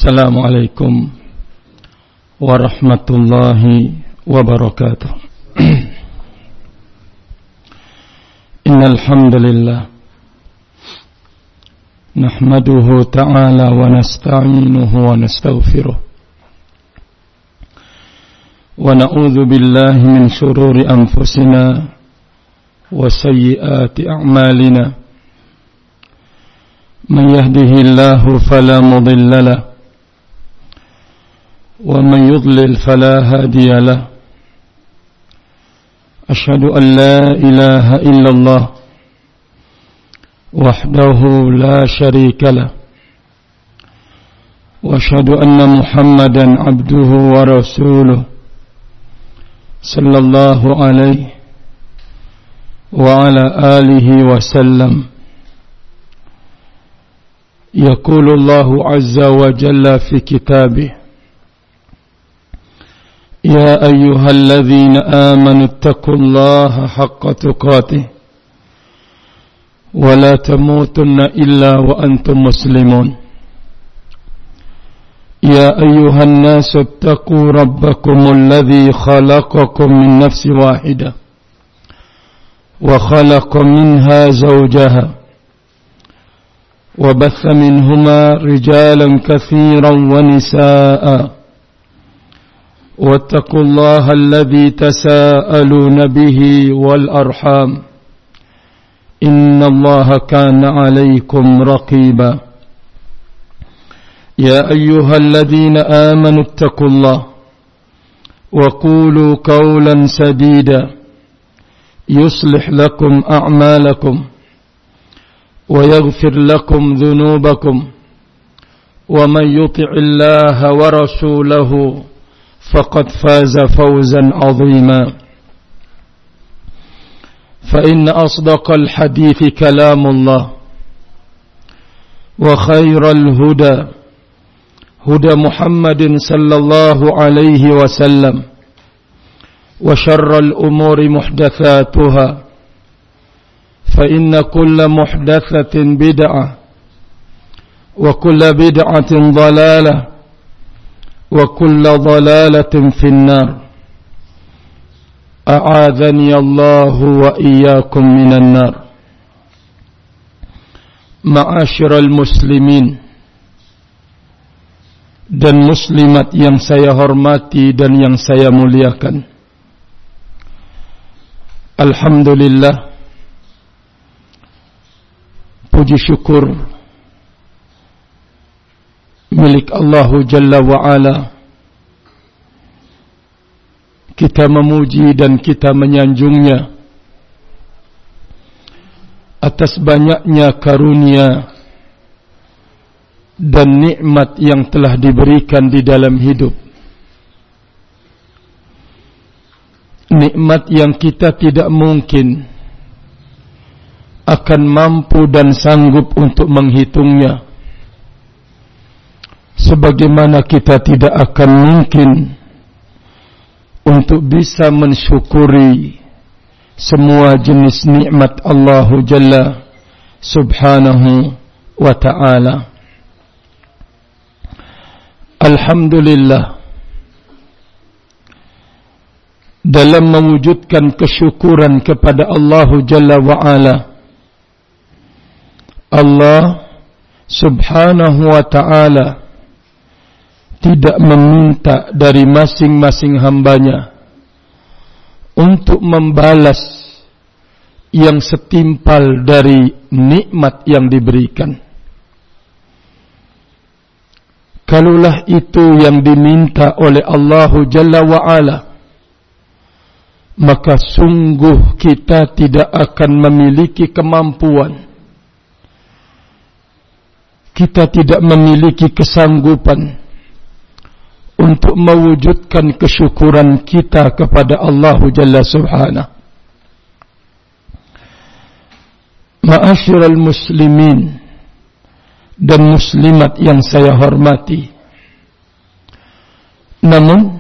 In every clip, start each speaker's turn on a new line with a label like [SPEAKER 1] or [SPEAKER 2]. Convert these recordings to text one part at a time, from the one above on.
[SPEAKER 1] Assalamualaikum warahmatullahi wabarakatuh. Innal hamdalillah nahmaduhu ta'ala wa nasta'inuhu wa nastaghfiruh wa na'udzu billahi min shururi anfusina wa sayyiati a'malina. Man yahdihillahu fala mudilla lahu ومن يضلل فلا هادي له. أشهد أن لا إله إلا الله وحده لا شريك له وأشهد أن محمدا عبده ورسوله صلى الله عليه وعلى آله وسلم. يقول الله عز وجل في كتابه: يا أيها الذين آمنوا اتقوا الله حق تقاته ولا تموتن إلا وأنتم مسلمون. يا أيها الناس اتقوا ربكم الذي خلقكم من نفس واحدة وخلق منها زوجها وبث منهما رجالا كثيرا ونساء واتقوا الله الذي تساءلون به والأرحام إن الله كان عليكم رقيبا. يا أيها الذين آمنوا اتقوا الله وقولوا قولا سديدا يصلح لكم أعمالكم ويغفر لكم ذنوبكم ومن يطع الله ورسوله فقد فاز فوزا عظيما. فإن أصدق الحديث كلام الله وخير الهدى هدى محمد صلى الله عليه وسلم وشر الأمور محدثاتها فإن كل محدثة بدعة وكل بدعة ضلالة وكل ضلالة في النار. أعاذني الله وإياكم من النار. Ma'asyiral muslimin dan muslimat yang saya hormati dan yang saya muliakan, alhamdulillah, puji syukur milik Allah Jalla wa'ala. Kita memuji dan kita menyanjungnya atas banyaknya karunia dan nikmat yang telah diberikan di dalam hidup. Nikmat yang kita tidak mungkin akan mampu dan sanggup untuk menghitungnya, sebagaimana kita tidak akan mungkin untuk bisa mensyukuri semua jenis nikmat Allah Jalla Subhanahu wa ta'ala. Alhamdulillah, dalam mewujudkan kesyukuran kepada Allah Jalla wa'ala, Allah Subhanahu wa ta'ala tidak meminta dari masing-masing hambanya untuk membalas yang setimpal dari nikmat yang diberikan. Kalulah itu yang diminta oleh Allah Jalla wa'ala, maka sungguh kita tidak akan memiliki kemampuan, kita tidak memiliki kesanggupan untuk mewujudkan kesyukuran kita kepada Allah Jalla Subhanahu. Ma'asyiral muslimin dan muslimat yang saya hormati, namun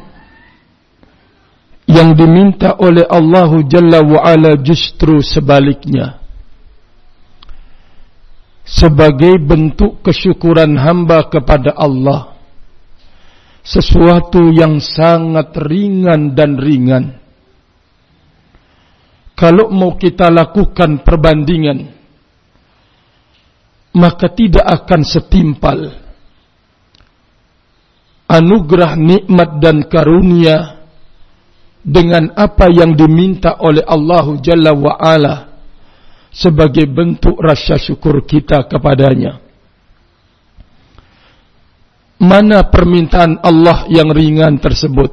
[SPEAKER 1] yang diminta oleh Allah Jalla wa'ala justru sebaliknya. Sebagai bentuk kesyukuran hamba kepada Allah, sesuatu yang sangat ringan dan ringan. Kalau mau kita lakukan perbandingan, maka tidak akan setimpal anugerah, nikmat dan karunia dengan apa yang diminta oleh Allah Jalla wa'ala sebagai bentuk rasa syukur kita kepadanya. Mana permintaan Allah yang ringan tersebut?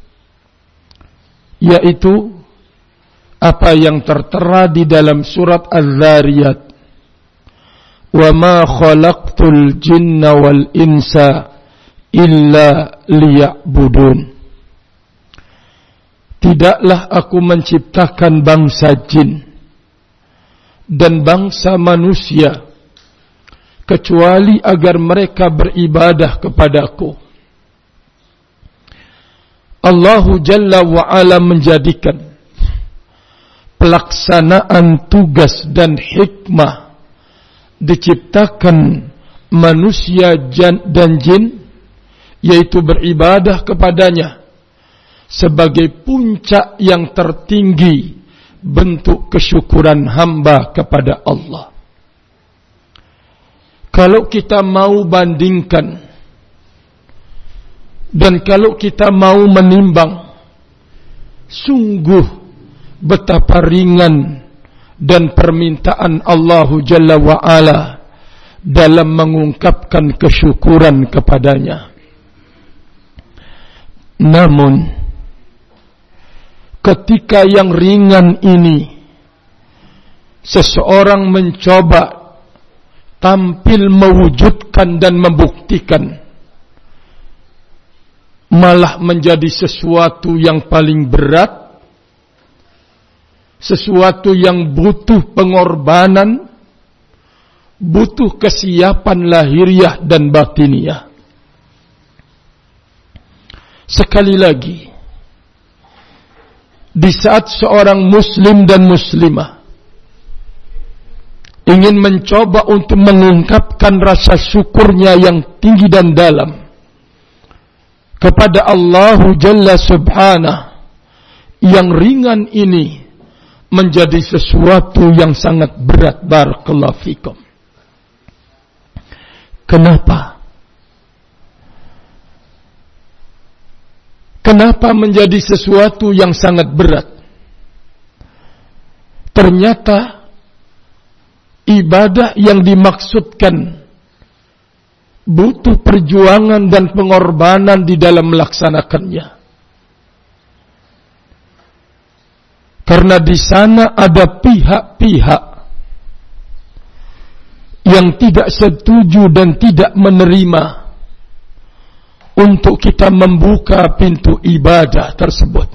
[SPEAKER 1] Yaitu apa yang tertera di dalam surat Az-Zariyat. Wa ma khalaqtul jinna wal insa illa liya'budun. Tidaklah aku menciptakan bangsa jin dan bangsa manusia kecuali agar mereka beribadah kepadaku. Allah Jalla wa'ala menjadikan pelaksanaan tugas dan hikmah diciptakan manusia dan jin, yaitu beribadah kepadanya, sebagai puncak yang tertinggi bentuk kesyukuran hamba kepada Allah. Kalau kita mau bandingkan dan kalau kita mau menimbang, sungguh betapa ringan dan permintaan Allah Jalla wa'ala dalam mengungkapkan kesyukuran kepadanya. Namun ketika yang ringan ini seseorang mencoba tampil mewujudkan dan membuktikan, malah menjadi sesuatu yang paling berat, sesuatu yang butuh pengorbanan, butuh kesiapan lahiriah dan batiniah. Sekali lagi, di saat seorang muslim dan muslimah ingin mencoba untuk mengungkapkan rasa syukurnya yang tinggi dan dalam kepada Allah Jalla Subhanahu, yang ringan ini menjadi sesuatu yang sangat berat. Barakallahu fikum. Kenapa? Kenapa menjadi sesuatu yang sangat berat? Ternyata ibadah yang dimaksudkan butuh perjuangan dan pengorbanan di dalam melaksanakannya. Karena di sana ada pihak-pihak yang tidak setuju dan tidak menerima untuk kita membuka pintu ibadah tersebut.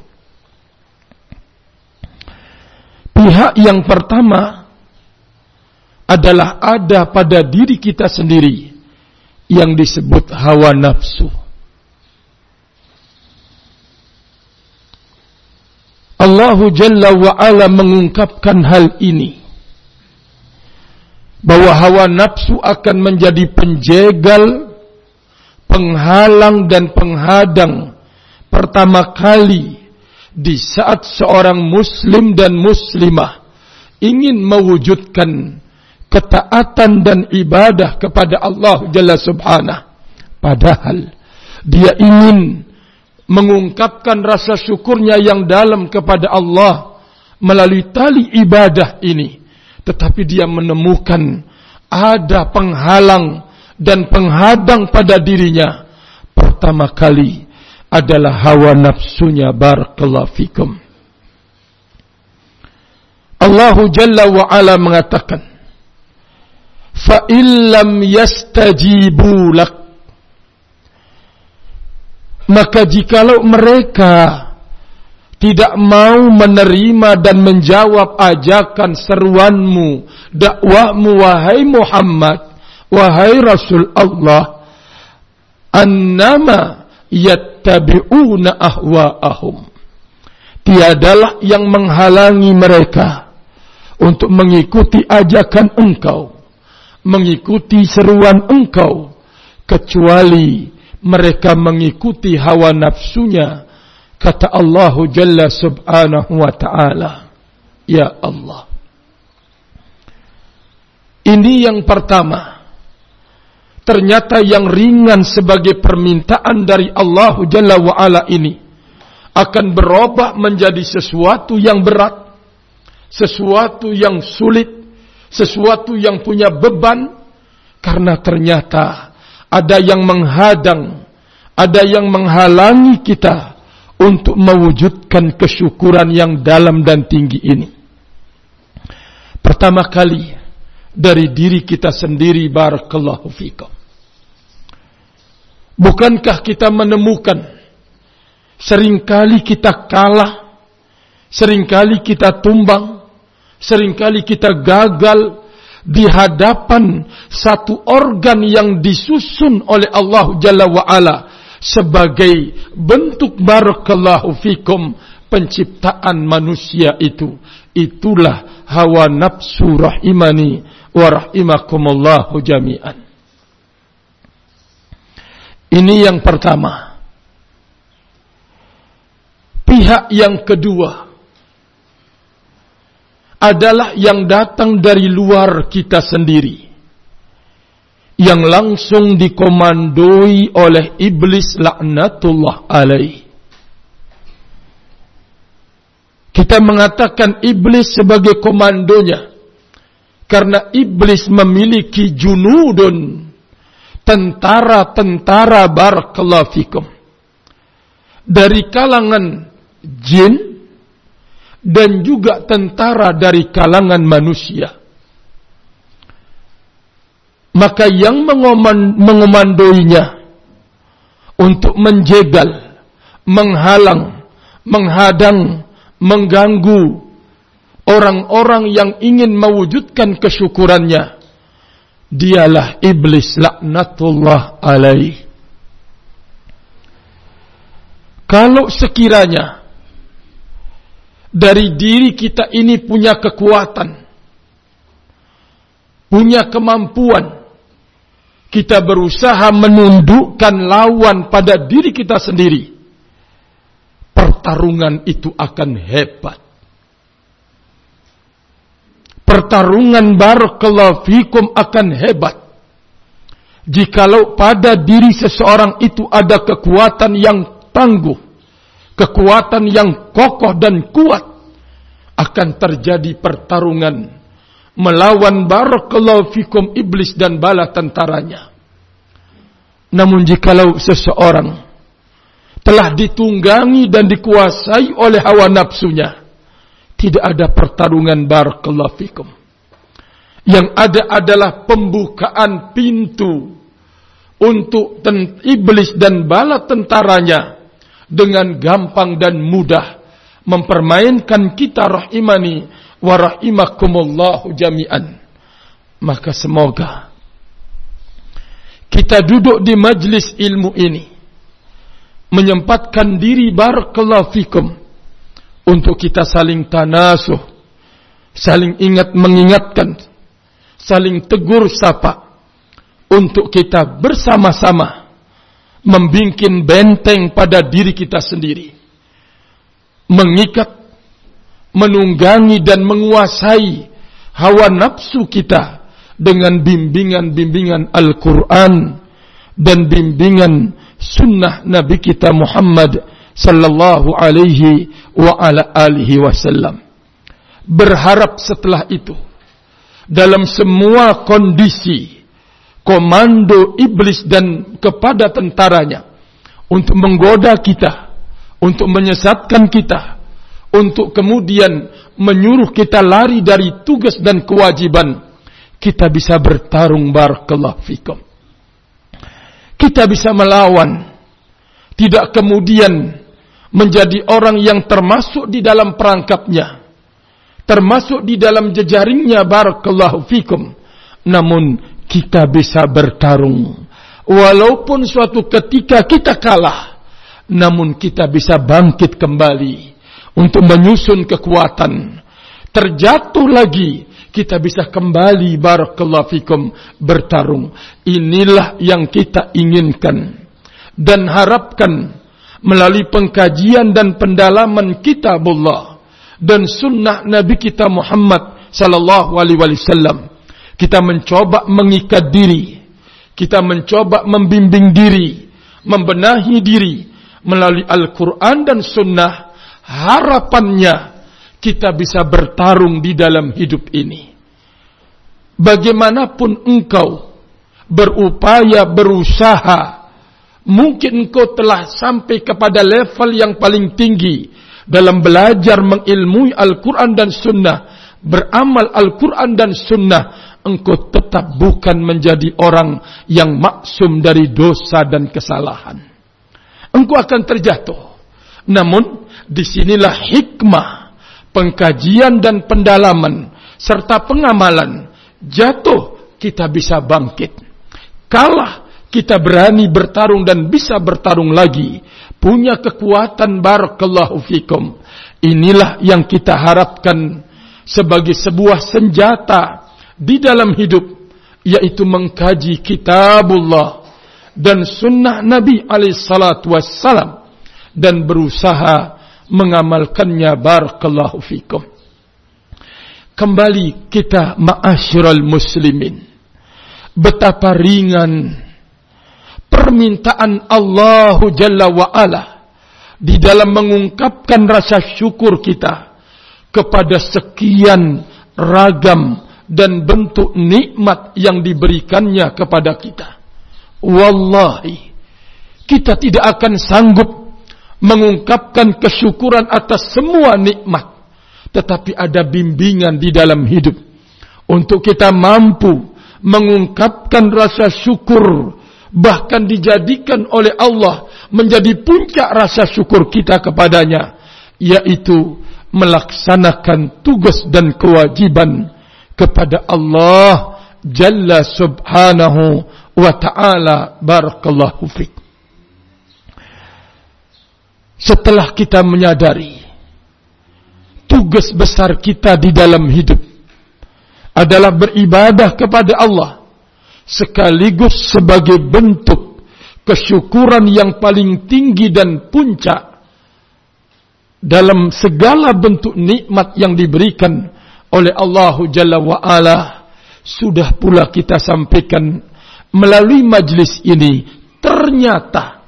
[SPEAKER 1] Pihak yang pertama adalah ada pada diri kita sendiri yang disebut hawa nafsu. Allah Jalla wa'ala mengungkapkan hal ini, bahwa hawa nafsu akan menjadi penjegal, penghalang dan penghadang pertama kali di saat seorang muslim dan muslimah ingin mewujudkan ketaatan dan ibadah kepada Allah Jalla Subhanahu. Padahal dia ingin mengungkapkan rasa syukurnya yang dalam kepada Allah melalui tali ibadah ini, tetapi dia menemukan ada penghalang dan penghadang pada dirinya. Pertama kali adalah hawa nafsunya. Barakallahu fikum. Allah Jalla wa'ala mengatakan, fa illam yastajibu lak, maka jikalau mereka tidak mau menerima dan menjawab ajakan seruanmu, dakwahmu, wahai Muhammad, wahai Rasul Allah, annama yattabi'una ahwa'ahum, tiadalah yang menghalangi mereka untuk mengikuti ajakan engkau, mengikuti seruan engkau, kecuali mereka mengikuti hawa nafsunya. Kata Allah Jalla Subhanahu wa Ta'ala, ya Allah. Ini yang pertama. Ternyata yang ringan sebagai permintaan dari Allah Jalla wa Ala ini akan berubah menjadi sesuatu yang berat, sesuatu yang sulit, sesuatu yang punya beban, karena ternyata ada yang menghadang, ada yang menghalangi kita untuk mewujudkan kesyukuran yang dalam dan tinggi ini. Pertama kali dari diri kita sendiri, barakallahu fikum. Bukankah kita menemukan seringkali kita kalah, seringkali kita tumbang, seringkali kita gagal di hadapan satu organ yang disusun oleh Allah Jalla wa'ala sebagai bentuk, barakallahu fikum, penciptaan manusia itu. Itulah hawa nafsu rahimani wa rahimakumullahu jami'an. Ini yang pertama. Pihak yang kedua adalah yang datang dari luar kita sendiri, yang langsung dikomandoi oleh iblis laknatullah alaih. Kita mengatakan iblis sebagai komandonya karena iblis memiliki junudun, tentara-tentara, barakallahu fikum, dari kalangan jin dan juga tentara dari kalangan manusia. Maka yang mengomandoinya untuk menjegal, menghalang, menghadang, mengganggu orang-orang yang ingin mewujudkan kesyukurannya, dialah iblis laknatullah alaih. Kalau sekiranya dari diri kita ini punya kekuatan, punya kemampuan, kita berusaha menundukkan lawan pada diri kita sendiri, pertarungan itu akan hebat. Pertarungan, barakallahu fikum, akan hebat. Jikalau pada diri seseorang itu ada kekuatan yang tangguh, kekuatan yang kokoh dan kuat, akan terjadi pertarungan melawan, barakallahu fikum, iblis dan bala tentaranya. Namun jikalau seseorang telah ditunggangi dan dikuasai oleh hawa nafsunya, tidak ada pertarungan, barakallahu fikum. Yang ada adalah pembukaan pintu untuk iblis dan bala tentaranya dengan gampang dan mudah mempermainkan kita, rahimani wa rahimakumullahu jami'an. Maka semoga kita duduk di majlis ilmu ini menyempatkan diri, barakallahu fikum, untuk kita saling tanasuh, saling ingat mengingatkan, saling tegur sapa, untuk kita bersama-sama membikin benteng pada diri kita sendiri, mengikat, menunggangi dan menguasai hawa nafsu kita dengan bimbingan-bimbingan Al-Quran dan bimbingan sunnah Nabi kita Muhammad sallallahu alaihi wa ala alihi wasallam. Berharap setelah itu dalam semua kondisi komando iblis dan kepada tentaranya untuk menggoda kita, untuk menyesatkan kita, untuk kemudian menyuruh kita lari dari tugas dan kewajiban, kita bisa bertarung, barakallahu fikum. Kita bisa melawan, tidak kemudian menjadi orang yang termasuk di dalam perangkapnya, termasuk di dalam jejaringnya, barakallahu fikum. Namun kita bisa bertarung, walaupun suatu ketika kita kalah, namun kita bisa bangkit kembali untuk menyusun kekuatan. Terjatuh lagi, kita bisa kembali, barakallahu fikum, bertarung. Inilah yang kita inginkan dan harapkan melalui pengkajian dan pendalaman kitabullah dan sunnah Nabi kita Muhammad sallallahu alaihi wasallam, kita mencoba mengikat diri, kita mencoba membimbing diri, membenahi diri melalui Al-Quran dan sunnah. Harapannya kita bisa bertarung di dalam hidup ini. Bagaimanapun engkau berupaya, berusaha, mungkin engkau telah sampai kepada level yang paling tinggi dalam belajar mengilmui Al-Quran dan Sunnah, beramal Al-Quran dan Sunnah, engkau tetap bukan menjadi orang yang maksum dari dosa dan kesalahan. Engkau akan terjatuh. Namun, disinilah hikmah pengkajian dan pendalaman serta pengamalan. Jatuh, kita bisa bangkit. Kalah, kita berani bertarung dan bisa bertarung lagi. Punya kekuatan, barakallahu fikum. Inilah yang kita harapkan sebagai sebuah senjata di dalam hidup, yaitu mengkaji kitabullah dan sunnah Nabi alaihissalatu wassalam dan berusaha mengamalkannya, barakallahu fikum. Kembali kita, ma'asyiral muslimin, betapa ringan permintaan Allah Jalla wa'ala di dalam mengungkapkan rasa syukur kita kepada sekian ragam dan bentuk nikmat yang diberikannya kepada kita. Wallahi, kita tidak akan sanggup mengungkapkan kesyukuran atas semua nikmat, tetapi ada bimbingan di dalam hidup untuk kita mampu mengungkapkan rasa syukur, bahkan dijadikan oleh Allah menjadi puncak rasa syukur kita kepadanya, yaitu melaksanakan tugas dan kewajiban kepada Allah Jalla subhanahu wa ta'ala. Barakallahu fiik. Setelah kita menyadari tugas besar kita di dalam hidup adalah beribadah kepada Allah, sekaligus sebagai bentuk kesyukuran yang paling tinggi dan puncak dalam segala bentuk nikmat yang diberikan oleh Allah Jalla wa'ala, sudah pula kita sampaikan melalui majlis ini, ternyata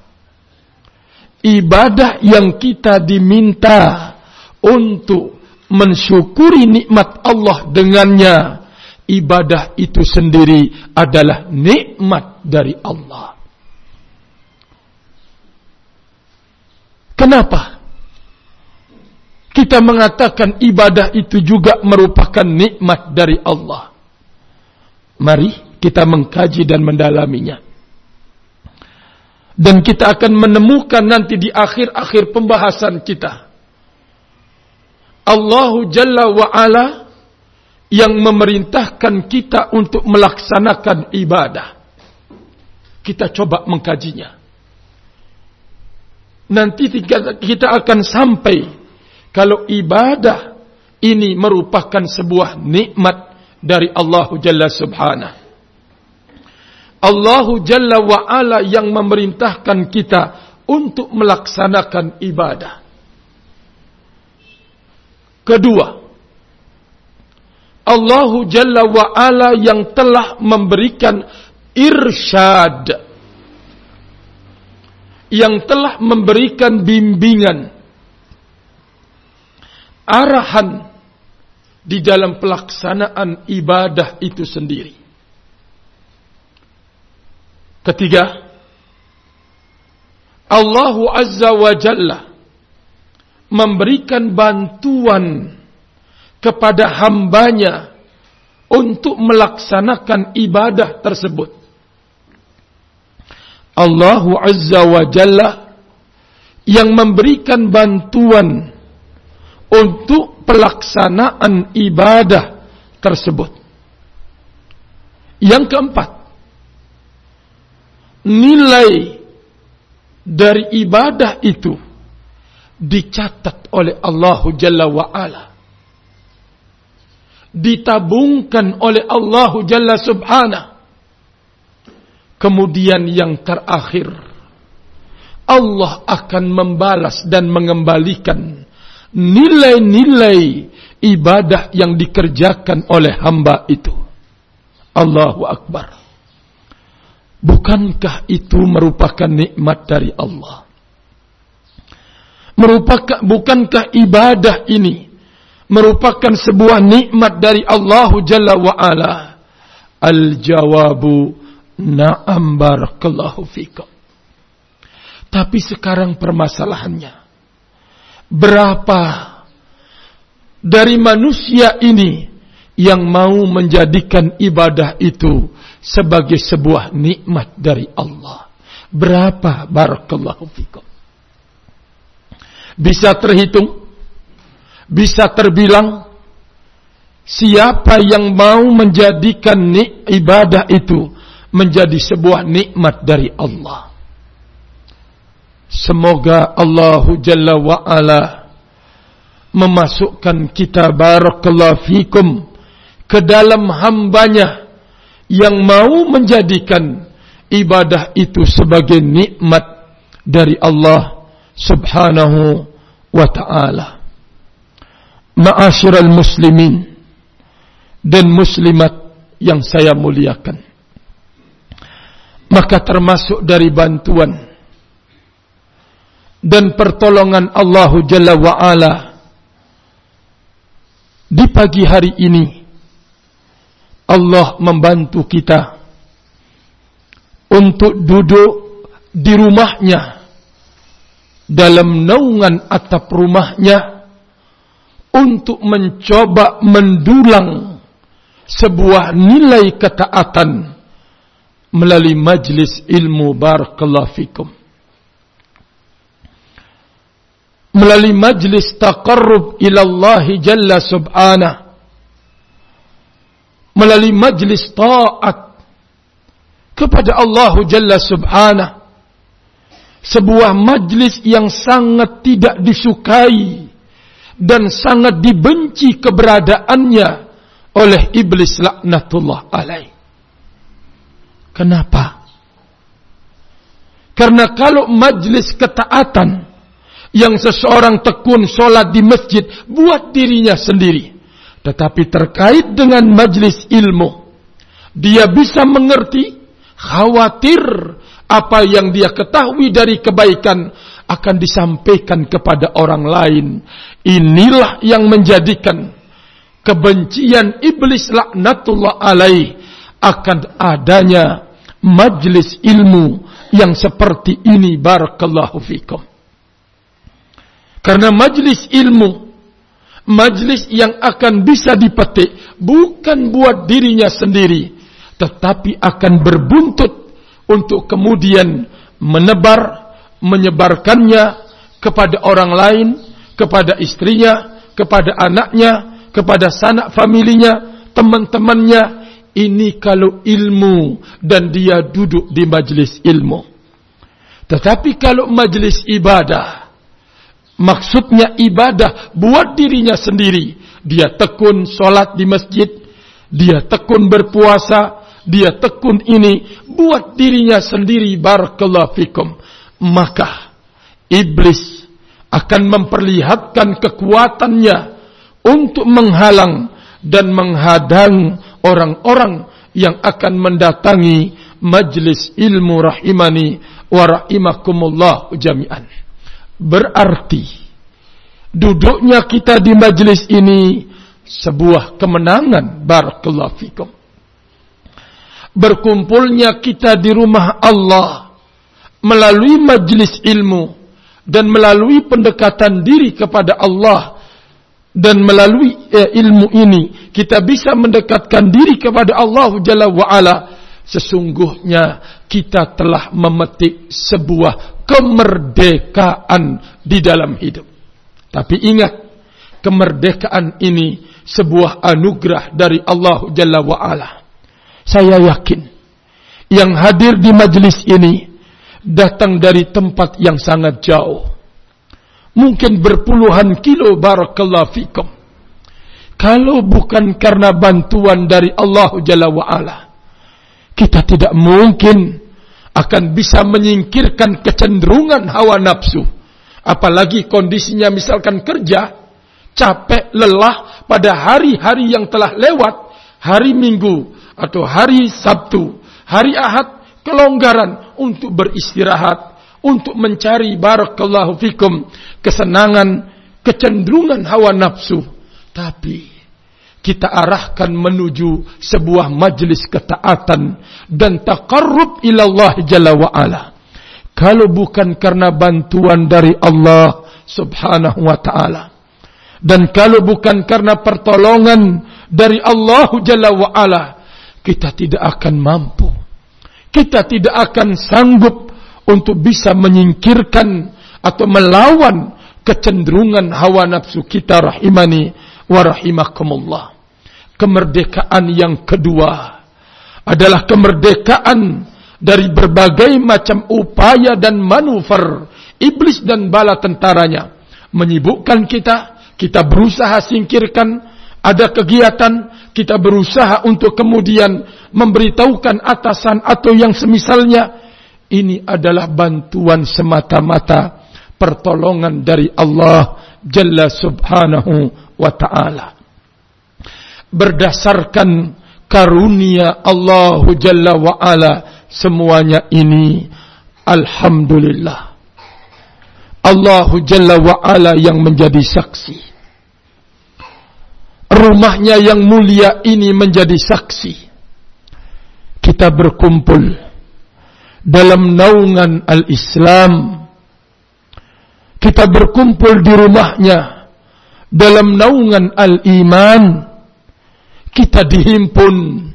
[SPEAKER 1] ibadah yang kita diminta untuk mensyukuri nikmat Allah dengannya, ibadah itu sendiri adalah nikmat dari Allah. Kenapa kita mengatakan ibadah itu juga merupakan nikmat dari Allah? Mari kita mengkaji dan mendalaminya. Dan kita akan menemukan nanti di akhir-akhir pembahasan kita, Allah Jalla wa'ala yang memerintahkan kita untuk melaksanakan ibadah. Kita coba mengkajinya. Nanti kita akan sampai kalau ibadah ini merupakan sebuah nikmat dari Allah Jalla subhanahu. Allah Jalla wa'ala yang memerintahkan kita untuk melaksanakan ibadah. Kedua, Allah Jalla wa'ala yang telah memberikan irsyad, yang telah memberikan bimbingan, arahan di dalam pelaksanaan ibadah itu sendiri. Ketiga, Allah Azza wa Jalla memberikan bantuan kepada hambanya untuk melaksanakan ibadah tersebut. Allah Azza wa Jalla yang memberikan bantuan untuk pelaksanaan ibadah tersebut. Yang keempat, nilai dari ibadah itu dicatat oleh Allah Jalla wa'ala, ditabungkan oleh Allah Jalla subhanahu. Kemudian yang terakhir, Allah akan membalas dan mengembalikan nilai-nilai ibadah yang dikerjakan oleh hamba itu. Allahu Akbar. Bukankah itu merupakan nikmat dari Allah? Bukankah ibadah ini merupakan sebuah nikmat dari Allah Jalla wa'ala? Al-jawabu na'am barakallahu fikum. Tapi sekarang permasalahannya, berapa dari manusia ini yang mau menjadikan ibadah itu sebagai sebuah nikmat dari Allah? Berapa? Barakallahu fikum. Bisa terhitung? Bisa terbilang? Siapa yang mau menjadikan ibadah itu menjadi sebuah nikmat dari Allah? Semoga Allah Jalla wa'ala memasukkan kita barakallahu fikum ke dalam hambanya yang mau menjadikan ibadah itu sebagai nikmat dari Allah Subhanahu wa ta'ala. Ma'asyiral muslimin dan muslimat yang saya muliakan, maka termasuk dari bantuan dan pertolongan Allah Jalla wa'ala di pagi hari ini, Allah membantu kita untuk duduk di rumahnya, dalam naungan atap rumahnya, untuk mencoba mendulang sebuah nilai ketaatan melalui majlis ilmu barakallahu fikum, melalui majlis taqarrub ila Allah Jalla subhanahu, melalui majlis taat kepada Allah Jalla subhanahu, sebuah majlis yang sangat tidak disukai dan sangat dibenci keberadaannya oleh iblis laknatullah alaih. Kenapa? Karena kalau majlis ketaatan yang seseorang tekun sholat di masjid buat dirinya sendiri, tetapi terkait dengan majlis ilmu, dia bisa mengerti, khawatir apa yang dia ketahui dari kebaikan akan disampaikan kepada orang lain. Inilah yang menjadikan kebencian iblis laknatullah alaih akan adanya majlis ilmu yang seperti ini barakallahu fikum. Karena majlis ilmu, majlis yang akan bisa dipetik bukan buat dirinya sendiri, tetapi akan berbuntut untuk kemudian menyebarkannya kepada orang lain, kepada istrinya, kepada anaknya, kepada sanak familinya, teman-temannya. Ini kalau ilmu dan dia duduk di majlis ilmu. Tetapi kalau majlis ibadah, maksudnya ibadah buat dirinya sendiri, dia tekun sholat di masjid, dia tekun berpuasa, dia tekun ini buat dirinya sendiri barakallahu fikum, maka iblis akan memperlihatkan kekuatannya untuk menghalang dan menghadang orang-orang yang akan mendatangi majlis ilmu rahimani wa rahimakumullah jami'an. Berarti duduknya kita di majlis ini sebuah kemenangan barakallahu fikum. Berkumpulnya kita di rumah Allah melalui majlis ilmu dan melalui pendekatan diri kepada Allah, dan melalui ilmu ini kita bisa mendekatkan diri kepada Allah Jalla wa'ala. Sesungguhnya kita telah memetik sebuah kemerdekaan di dalam hidup. Tapi ingat, kemerdekaan ini sebuah anugerah dari Allah Jalla wa'ala. Saya yakin yang hadir di majlis ini datang dari tempat yang sangat jauh, mungkin berpuluhan kilo barakallahu fikum. Kalau bukan karena bantuan dari Allah Jalla wa'ala, kita tidak mungkin akan bisa menyingkirkan kecenderungan hawa nafsu. Apalagi kondisinya misalkan kerja, capek, lelah pada hari-hari yang telah lewat, hari Minggu atau hari Sabtu, hari Ahad, kelonggaran untuk beristirahat, untuk mencari barakallahu fikum kesenangan, kecenderungan hawa nafsu. Tapi kita arahkan menuju sebuah majlis ketaatan dan taqarrub ila Allah Jalla wa Ala. Kalau bukan karena bantuan dari Allah Subhanahu wa ta'ala, dan kalau bukan karena pertolongan dari Allah Jalla wa Ala, kita tidak akan mampu. Kita tidak akan sanggup untuk bisa menyingkirkan atau melawan kecenderungan hawa nafsu kita, rahimani wa rahimakumullah. Kemerdekaan yang kedua adalah kemerdekaan dari berbagai macam upaya dan manuver iblis dan bala tentaranya menyibukkan kita. Kita berusaha singkirkan, ada kegiatan, kita berusaha untuk kemudian memberitahukan atasan atau yang semisalnya. Ini adalah bantuan semata-mata, pertolongan dari Allah Jalla Subhanahu wa ta'ala. Berdasarkan karunia Allah Jalla wa Ala, semuanya ini alhamdulillah. Allah Jalla wa Ala yang menjadi saksi. Rumahnya yang mulia ini menjadi saksi. Kita berkumpul dalam naungan al-Islam. Kita berkumpul di rumahnya dalam naungan al-Iman. Kita dihimpun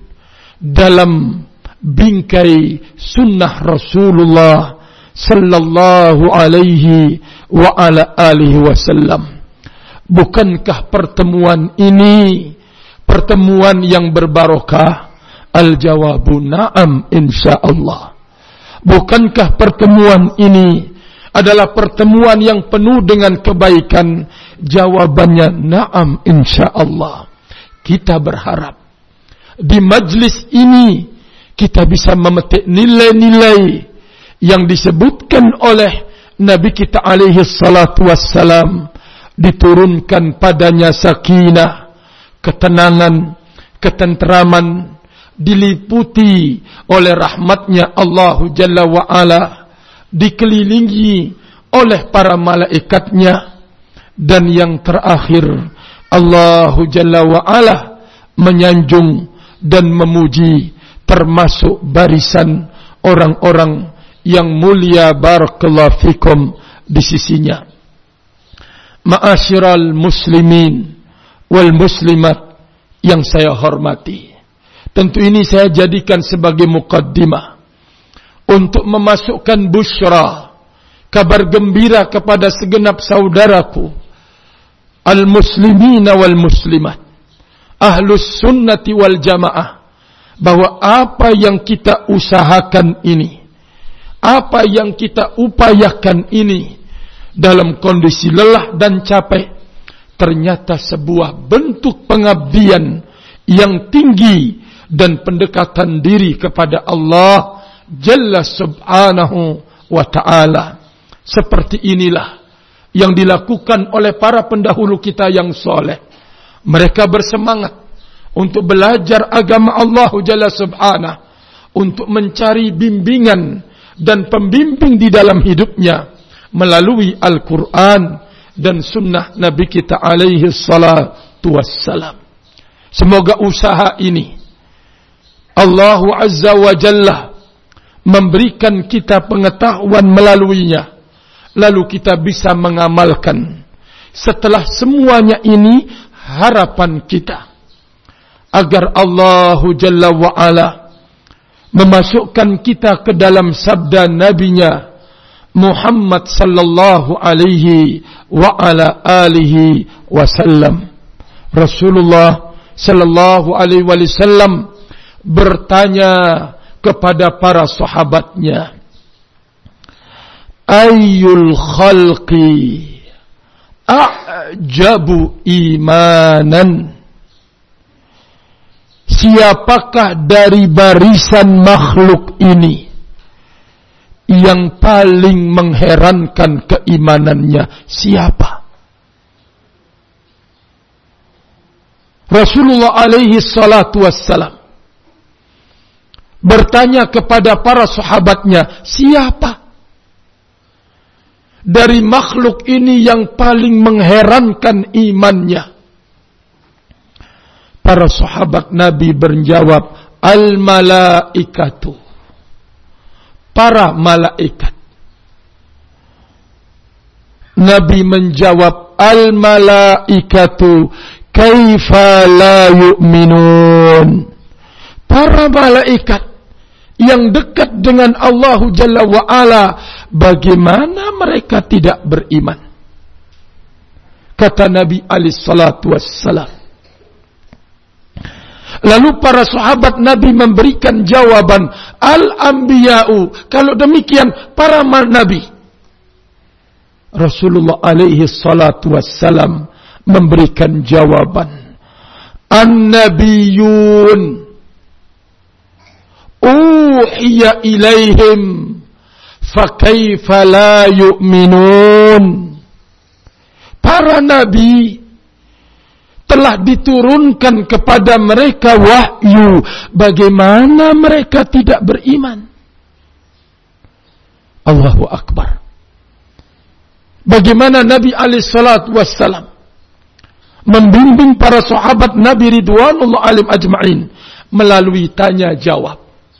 [SPEAKER 1] dalam bingkai sunnah Rasulullah sallallahu alaihi wa ala alihi wasallam. Bukankah pertemuan ini pertemuan yang berbarokah? Al-jawabu na'am insyaallah. Bukankah pertemuan ini adalah pertemuan yang penuh dengan kebaikan? Jawabannya na'am insyaallah. Kita berharap di majlis ini kita bisa memetik nilai-nilai yang disebutkan oleh Nabi kita alaihi salatu wassalam. Diturunkan padanya sakinah, ketenangan, ketenteraman, diliputi oleh rahmatnya Allah Jalla wa Ala, dikelilingi oleh para malaikatnya, dan yang terakhir Allah Jalla wa Ala menyanjung dan memuji termasuk barisan orang-orang yang mulia barakallahu fikum di sisinya. Ma'asyiral muslimin wal muslimat yang saya hormati, tentu ini saya jadikan sebagai muqaddimah untuk memasukkan busyra, kabar gembira kepada segenap saudaraku al-muslimina wal muslimat, ahlus sunnati wal jamaah, bahwa apa yang kita usahakan ini, apa yang kita upayakan ini dalam kondisi lelah dan capek, ternyata sebuah bentuk pengabdian yang tinggi dan pendekatan diri kepada Allah Jalla Subhanahu wa ta'ala. Seperti inilah yang dilakukan oleh para pendahulu kita yang soleh. Mereka bersemangat untuk belajar agama Allah Jalla Subhanahu, untuk mencari bimbingan dan pembimbing di dalam hidupnya melalui Al-Quran dan sunnah Nabi kita alaihi salatu wassalam. Semoga usaha ini Allah Azza wa Jalla memberikan kita pengetahuan melaluinya, lalu kita bisa mengamalkan. Setelah semuanya ini, harapan kita agar Allah Jalla wa Ala memasukkan kita ke dalam sabda nabinya Muhammad sallallahu alaihi wa ala alihi wasallam. Rasulullah sallallahu alaihi wasallam bertanya kepada para sahabatnya, ayyul khalqi a'jabu imanan? Siapakah dari barisan makhluk ini yang paling mengherankan keimanannya siapa? Rasulullah alaihi salatu wassalam bertanya kepada para sahabatnya, siapa dari makhluk ini yang paling mengherankan imannya? Para sahabat Nabi menjawab, al-malaikatu, para malaikat. Nabi menjawab, al-malaikatu kaifa la yu'minun. Para malaikat yang dekat dengan Allah Jalla wa'ala, bagaimana mereka tidak beriman? Kata Nabi alaihi salatu wassalam. Lalu para sahabat Nabi memberikan jawaban, al-anbiya'u, kalau demikian para nabi. Rasulullah alaihi salatu wassalam memberikan jawaban, an-nabiyun uhiya ilaihim fakaifa la yu'minun. Para nabi telah diturunkan kepada mereka wahyu, bagaimana mereka tidak beriman? Allahu Akbar. Bagaimana Nabi alaihi salatu wassalam membimbing para sahabat Nabi ridwanullah alaihim ajma'in melalui tanya jawab.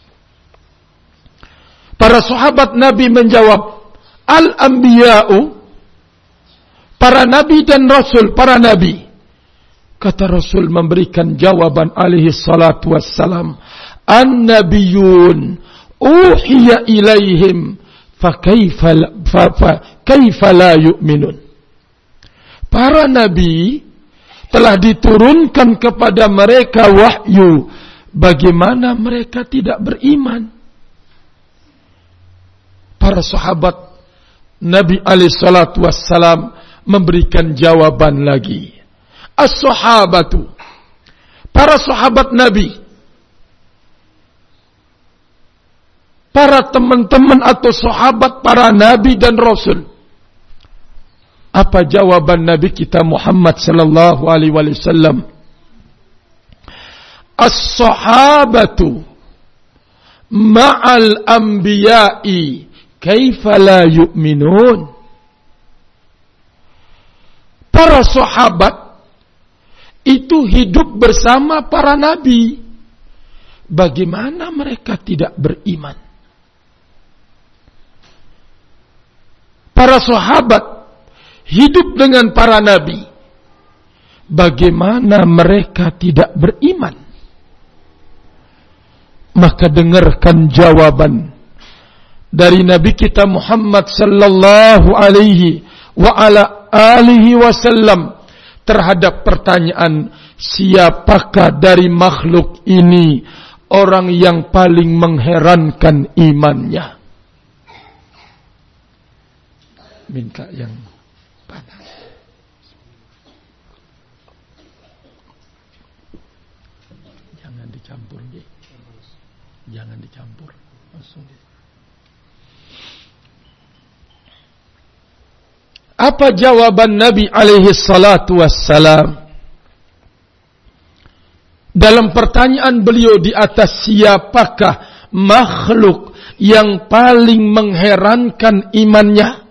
[SPEAKER 1] Para sahabat Nabi menjawab, al-anbiya'u, para nabi dan rasul, para nabi. Kata Rasul memberikan jawaban alaihi salatu wassalam, an-nabiyun uhiya ilaihim fakaifa la yu'minun. Para nabi telah diturunkan kepada mereka wahyu, bagaimana mereka tidak beriman? Para sahabat Nabi alaihi salatu wassalam memberikan jawaban lagi. As-sahabatu, para sahabat Nabi, para teman-teman atau sahabat para Nabi dan Rasul. Apa jawaban Nabi kita Muhammad sallallahu alaihi wasallam? As-sahabatu ma'al anbiya'i kaifa la yu'minun. Para sahabat itu hidup bersama para nabi, bagaimana mereka tidak beriman? Para sahabat hidup dengan para nabi, bagaimana mereka tidak beriman? Maka dengarkan jawaban dari Nabi kita Muhammad sallallahu alaihi wa ala alihi wasallam terhadap pertanyaan, siapakah dari makhluk ini orang yang paling mengherankan imannya? Minta yang panas. Jangan dicampur, jangan dicampur, langsung. Apa jawaban Nabi alaihi salatu wassalam dalam pertanyaan beliau di atas siapakah makhluk yang paling mengherankan imannya?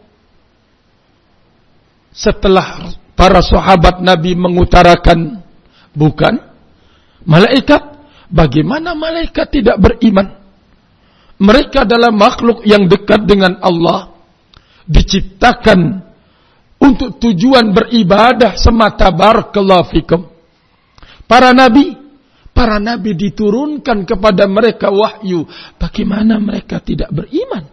[SPEAKER 1] Setelah para sahabat Nabi mengutarakan, bukan malaikat. Bagaimana malaikat tidak beriman? Mereka adalah makhluk yang dekat dengan Allah, diciptakan untuk tujuan beribadah semata. Barakallahu fikum. Para nabi diturunkan kepada mereka wahyu, bagaimana mereka tidak beriman?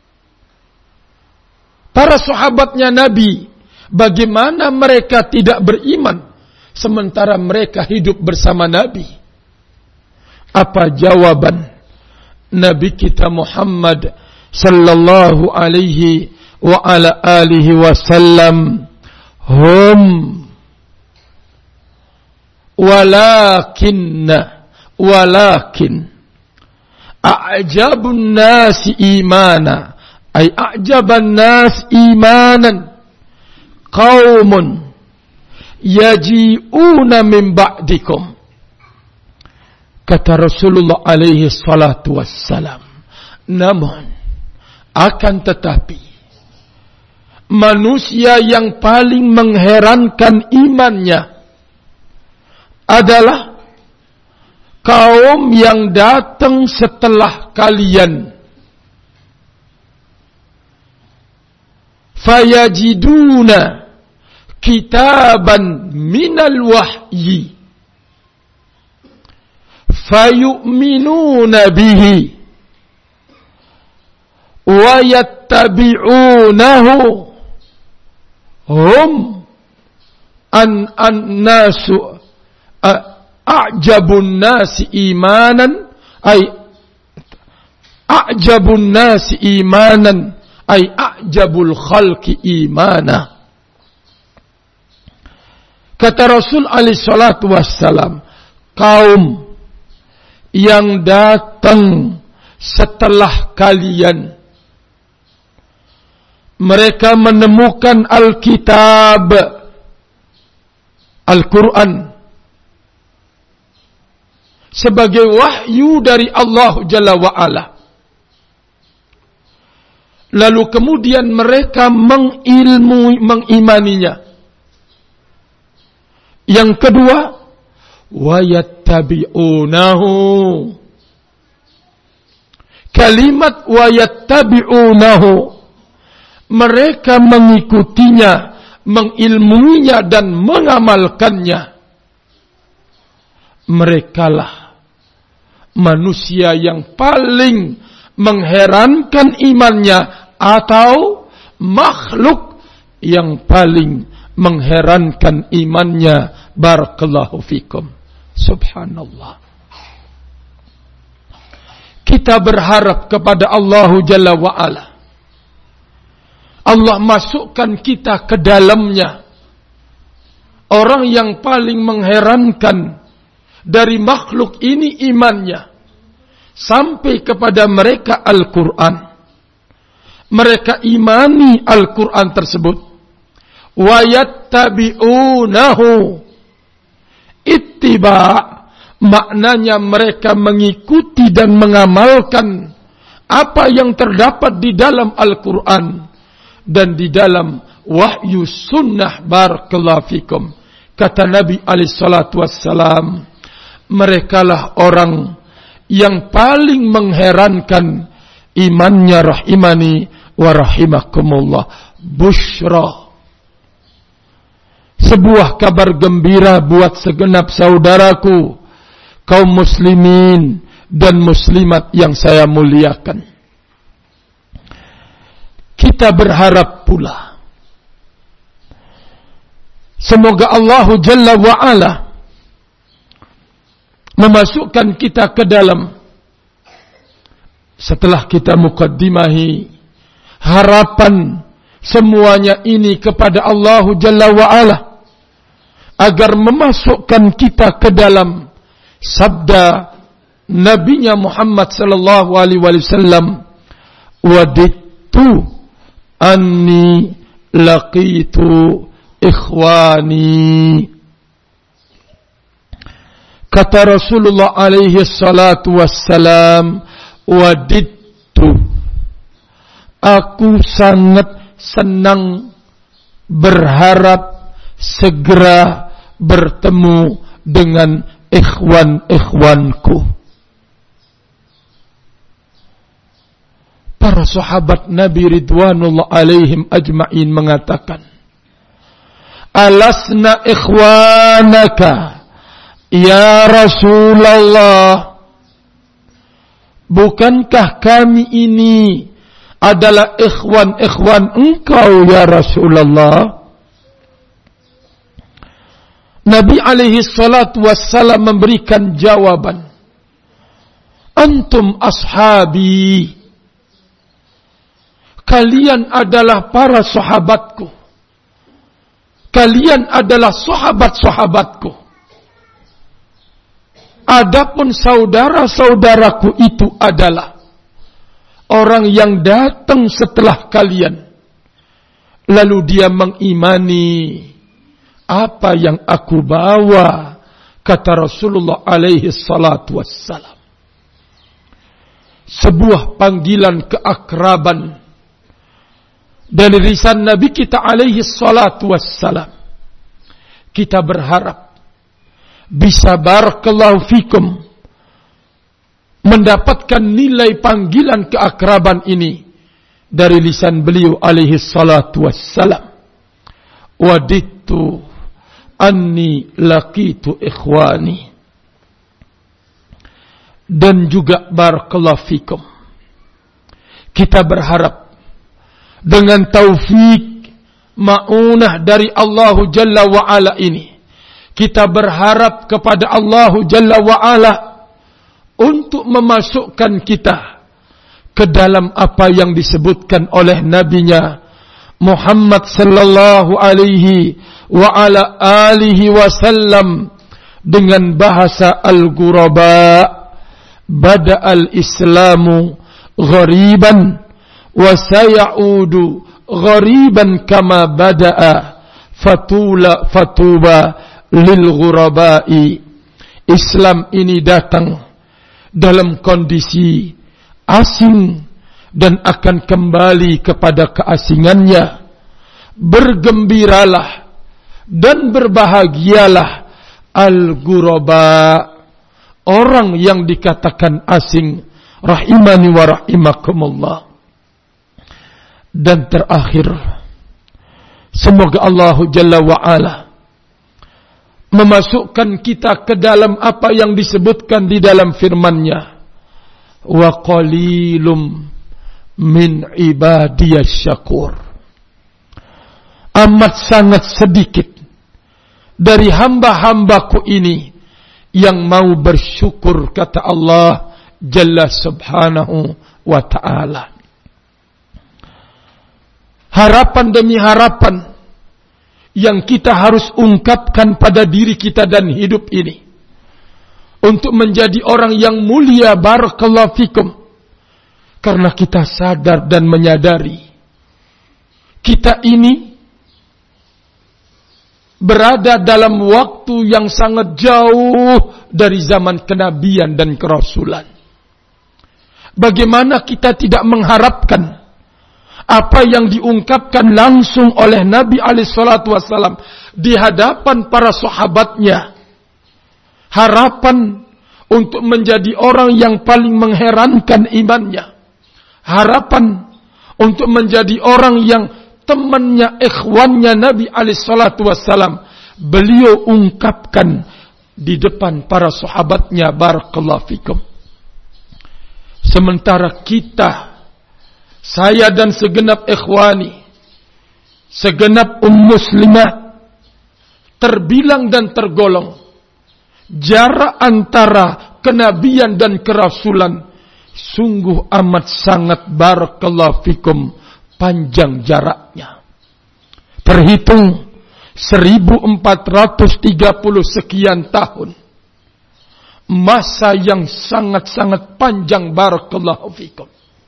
[SPEAKER 1] Para sahabatnya Nabi, bagaimana mereka tidak beriman sementara mereka hidup bersama Nabi? Apa jawaban Nabi kita Muhammad sallallahu alaihi wa ala alihi wasallam? Hum walakin a'jabun nasi imana ay a'jaban nas imanan qaumun yaji'una min ba'dikum. Kata Rasulullah alaihi salatu wassalam, namun akan tetapi manusia yang paling mengherankan imannya adalah kaum yang datang setelah kalian. Fayajiduna kitaban minal wahyi fayu'minuna bihi wa yattabi'unahu hum an-nasu a'jabun nasi imanan ay a'jabun nasi imanan ay a'jabul khalqi imana. Kata Rasul alaihi salatu wassalam, kaum yang datang setelah kalian, mereka menemukan Alkitab, Al-Quran, sebagai wahyu dari Allah Jalla wa'ala. Lalu kemudian mereka mengimaninya. Yang kedua, wa yattabi'unahu. Kalimat wa yattabi'unahu, mereka mengikutinya, mengilmuinya dan mengamalkannya. Merekalah manusia yang paling mengherankan imannya, atau makhluk yang paling mengherankan imannya. Barakallahu fikum. Subhanallah. Kita berharap kepada Allah Jalla wa'ala, Allah masukkan kita ke dalamnya. Orang yang paling mengherankan dari makhluk ini imannya, sampai kepada mereka Al-Quran. Mereka imani Al-Quran tersebut. Wa yattabi'unahu. Ittiba' maknanya mereka mengikuti dan mengamalkan apa yang terdapat di dalam Al-Quran dan di dalam wahyu sunnah. Barakallahu fikum. Kata Nabi alaihi salatu wassalam, merekalah orang yang paling mengherankan imannya. Rahimani wa rahimakumullah. Bushra, sebuah kabar gembira buat segenap saudaraku kaum muslimin dan muslimat yang saya muliakan. Kita berharap pula semoga Allah Jalla wa'ala memasukkan kita ke dalam, setelah kita mukaddimahi harapan semuanya ini kepada Allah Jalla wa'ala, agar memasukkan kita ke dalam sabda Nabinya Muhammad sallallahu alaihi wasallam, wadittu anni laqitu ikhwani. Kata Rasulullah alaihi salatu wassalam, wadittu, aku sangat senang, berharap segera bertemu dengan ikhwan-ikhwanku. Para sahabat Nabi ridwanullah alaihim ajma'in mengatakan, alasna ikhwanaka ya Rasulullah, bukankah kami ini adalah ikhwan-ikhwan engkau ya Rasulullah? Nabi alaihi salatu wassalam memberikan jawaban, antum ashabi, kalian adalah para sahabatku, kalian adalah sahabat-sahabatku. Adapun saudara-saudaraku itu adalah orang yang datang setelah kalian, lalu dia mengimani apa yang aku bawa, kata Rasulullah alaihi salatu wassalam. Sebuah panggilan keakraban dari lisan Nabi kita alaihi salatu wassalam. Kita berharap bisa barakallahu fikum mendapatkan nilai panggilan keakraban ini dari lisan beliau alaihi salatu wassalam. Wadittu anni laqitu ikhwani. Dan juga barakallahu fikum, kita berharap dengan taufik ma'unah dari Allah Jalla wa'ala ini, kita berharap kepada Allah Jalla wa'ala untuk memasukkan kita ke dalam apa yang disebutkan oleh nabinya Muhammad sallallahu alaihi wa ala alihi wasallam dengan bahasa al-ghuraba. Bada al-islamu ghariban wa sayaudu ghariban kama bada'a fatuba lil ghurabai. Islam ini datang dalam kondisi asing dan akan kembali kepada keasingannya. Bergembiralah dan berbahagialah al-ghuraba, orang yang dikatakan asing, rahimani wa rahimakumullah. Dan terakhir, semoga Allah Jalla wa'ala memasukkan kita ke dalam apa yang disebutkan di dalam firman-Nya, wa qalilum min ibadiyas syakur. Amat sangat sedikit dari hamba-hambaku ini yang mau bersyukur, kata Allah Jalla subhanahu wa ta'ala. Harapan demi harapan yang kita harus ungkapkan pada diri kita dan hidup ini, untuk menjadi orang yang mulia, barakallahu fikum. Karena kita sadar dan menyadari, kita ini berada dalam waktu yang sangat jauh dari zaman kenabian dan kerasulan. Bagaimana kita tidak mengharapkan apa yang diungkapkan langsung oleh Nabi alaihissalatu wassalam di hadapan para sahabatnya. Harapan untuk menjadi orang yang paling mengherankan imannya. Harapan untuk menjadi orang yang temannya, ikhwannya Nabi alaihissalatu wassalam, beliau ungkapkan di depan para sahabatnya, barakallahu fikum. Sementara kita, saya dan segenap ikhwani, segenap muslimat, terbilang dan tergolong jarak antara kenabian dan kerasulan sungguh amat sangat, barakallahu fikum, panjang jaraknya. Terhitung 1430 sekian tahun. Masa yang sangat-sangat panjang, barakallahu fikum.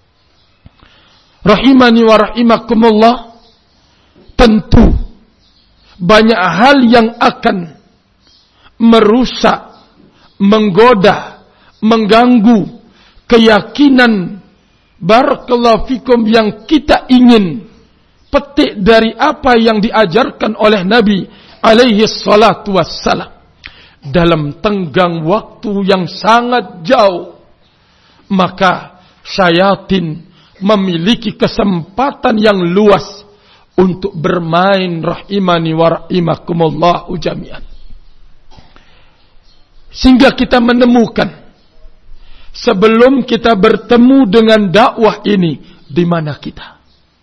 [SPEAKER 1] Rahimani wa rahimakumullah. Tentu banyak hal yang akan merusak, menggoda, mengganggu keyakinan, barakallahu fikum, yang kita ingin petik dari apa yang diajarkan oleh Nabi alaihi salatu wassalam. Dalam tenggang waktu yang sangat jauh, maka syaitan memiliki kesempatan yang luas untuk bermain, rahimani wa rahimakumullahu jami'an. Sehingga kita menemukan, sebelum kita bertemu dengan dakwah ini, di mana kita?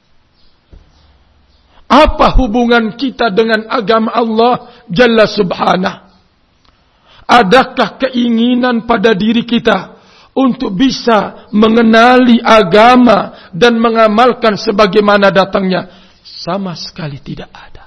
[SPEAKER 1] Apa hubungan kita dengan agama Allah Jalla subhanahu? Adakah keinginan pada diri kita untuk bisa mengenali agama dan mengamalkan sebagaimana datangnya? Sama sekali tidak ada.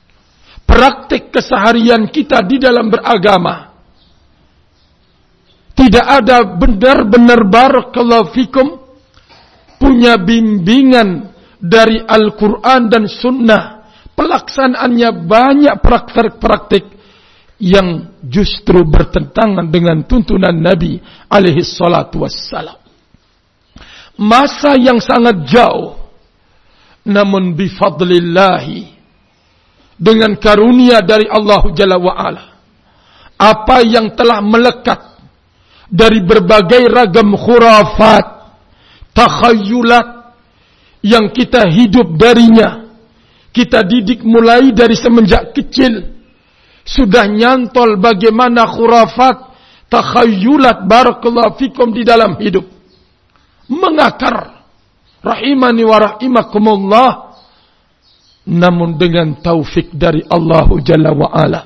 [SPEAKER 1] Praktik keseharian kita di dalam beragama Tidak ada benar-benar barakallahu fikum punya bimbingan dari Al-Quran dan Sunnah. Pelaksanaannya banyak praktik-praktik yang justru bertentangan dengan tuntunan Nabi alaihi salatu wassalam. Masa yang sangat jauh, namun bifadlillahi, dengan karunia dari Allah Jalla wa'ala, apa yang telah melekat dari berbagai ragam khurafat, takhayulat yang kita hidup darinya, kita didik mulai dari semenjak kecil, sudah nyantol bagaimana khurafat, takhayulat barakallahu fikum di dalam hidup, mengakar, rahimani wa rahimakumullah, namun dengan taufik dari Allah Jalla wa'ala,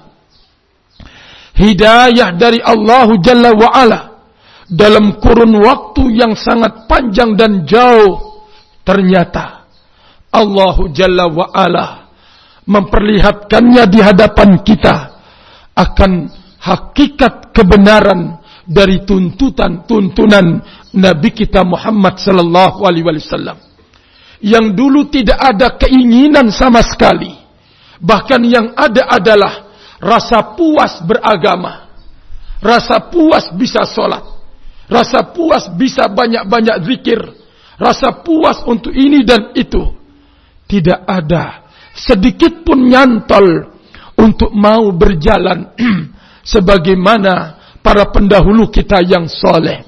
[SPEAKER 1] hidayah dari Allah Jalla wa'ala, dalam kurun waktu yang sangat panjang dan jauh, ternyata Allah Jalla wa'ala memperlihatkannya di hadapan kita akan hakikat kebenaran dari tuntunan Nabi kita Muhammad sallallahu alaihi wasallam, yang dulu tidak ada keinginan sama sekali, bahkan yang ada adalah rasa puas beragama, rasa puas bisa sholat, rasa puas bisa banyak-banyak zikir, rasa puas untuk ini dan itu. Tidak ada sedikit pun nyantol untuk mau berjalan sebagaimana para pendahulu kita yang soleh.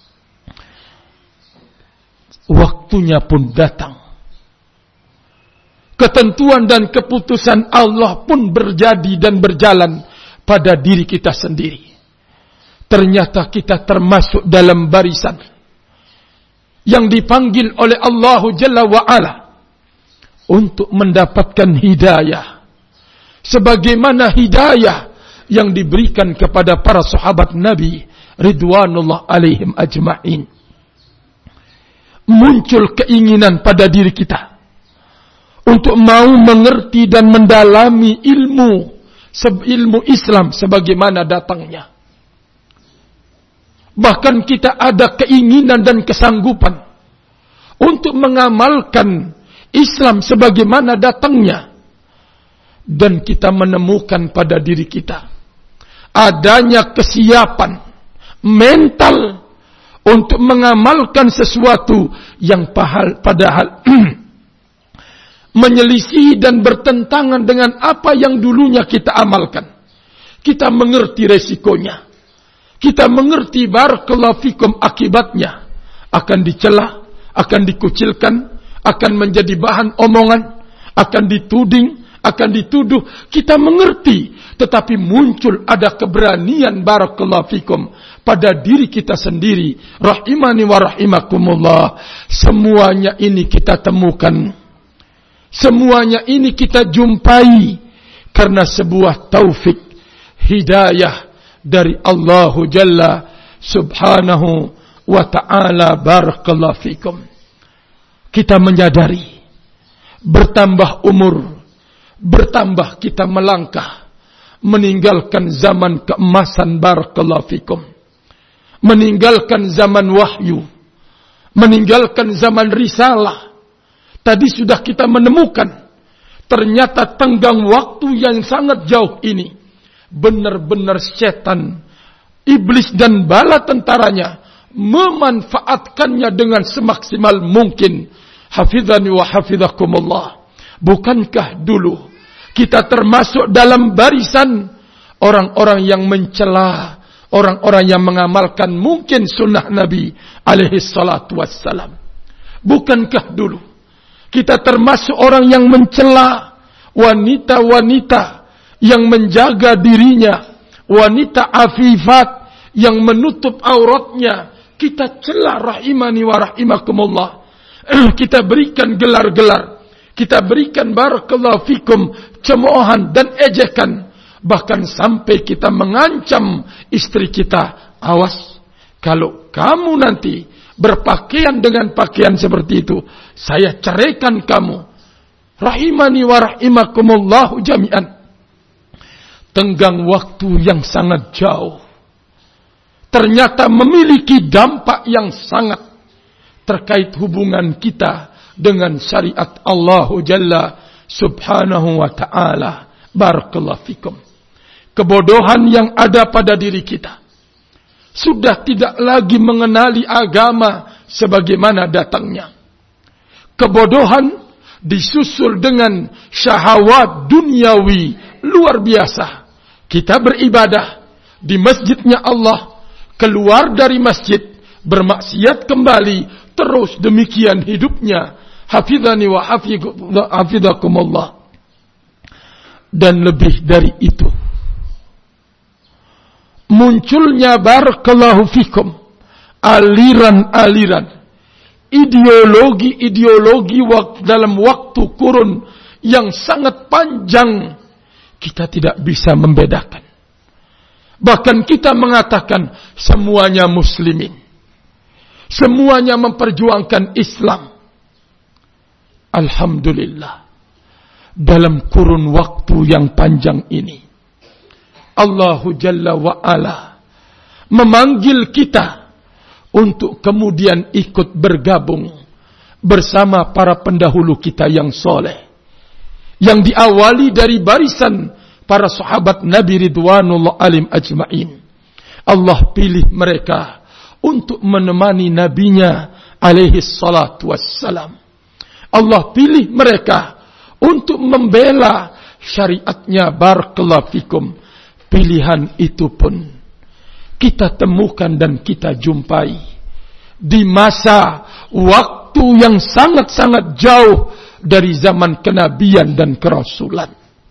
[SPEAKER 1] Waktunya pun datang, ketentuan dan keputusan Allah pun berjadi dan berjalan pada diri kita sendiri. Ternyata kita termasuk dalam barisan yang dipanggil oleh Allah Jalla wa'ala untuk mendapatkan hidayah, sebagaimana hidayah yang diberikan kepada para sahabat Nabi ridwanullah alaihim ajma'in. Muncul keinginan pada diri kita untuk mau mengerti dan mendalami ilmu Islam sebagaimana datangnya. Bahkan kita ada keinginan dan kesanggupan untuk mengamalkan Islam sebagaimana datangnya. Dan kita menemukan pada diri kita adanya kesiapan mental untuk mengamalkan sesuatu yang padahal menyelisih dan bertentangan dengan apa yang dulunya kita amalkan. Kita mengerti resikonya, kita mengerti barakallahu fikum akibatnya, akan dicela, akan dikucilkan, akan menjadi bahan omongan, akan dituding, akan dituduh. Kita mengerti, tetapi muncul ada keberanian barakallahu fikum pada diri kita sendiri. Rahimani wa rahimakumullah. Semuanya ini kita temukan, semuanya ini kita jumpai karena sebuah taufik hidayah dari Allah Jalla subhanahu wa ta'ala. Barakallahu fikum. Kita menyadari bertambah umur, bertambah kita melangkah, meninggalkan zaman keemasan barakallahu fikum, meninggalkan zaman wahyu, meninggalkan zaman risalah. Tadi sudah kita menemukan, ternyata tenggang waktu yang sangat jauh ini benar-benar setan, iblis dan bala tentaranya memanfaatkannya dengan semaksimal mungkin. Hafizani wa hafizakumullah. Bukankah dulu kita termasuk dalam barisan orang-orang yang mencela, orang-orang yang mengamalkan mungkin sunnah Nabi alaihi salatu wassalam? Bukankah dulu kita termasuk orang yang mencela wanita-wanita yang menjaga dirinya, wanita afifat yang menutup auratnya? Kita cela, rahimani wa rahimakumullah. Kita berikan gelar-gelar, kita berikan barakallahu fikum cemoohan dan ejekan, bahkan sampai kita mengancam istri kita, awas kalau kamu nanti berpakaian dengan pakaian seperti itu, saya ceraikan kamu. Rahimani wa rahimakumullahu jami'an. Tenggang waktu yang sangat jauh, ternyata memiliki dampak yang sangat terkait hubungan kita dengan syariat Allah Jalla Subhanahu wa ta'ala. Barakallahu fikum. Kebodohan yang ada pada diri kita sudah tidak lagi mengenali agama sebagaimana datangnya. Kebodohan disusul dengan syahwat duniawi luar biasa. Kita beribadah di masjidnya Allah, keluar dari masjid bermaksiat kembali, terus demikian hidupnya. Hafizani wa hafizakumullah. Dan lebih dari itu, munculnya barakallahu fikum aliran-aliran, ideologi-ideologi dalam waktu kurun yang sangat panjang, kita tidak bisa membedakan. Bahkan kita mengatakan semuanya muslimin, semuanya memperjuangkan Islam. Alhamdulillah, dalam kurun waktu yang panjang ini Allah Jalla wa'ala memanggil kita untuk kemudian ikut bergabung bersama para pendahulu kita yang soleh, yang diawali dari barisan para sahabat Nabi Ridwanullah alim ajma'in. Allah pilih mereka untuk menemani nabinya alaihi salatu wassalam. Allah pilih mereka untuk membela syariatnya. Barakallahu fikum. Pilihan itu pun kita temukan dan kita jumpai di masa waktu yang sangat-sangat jauh dari zaman kenabian dan kerasulan.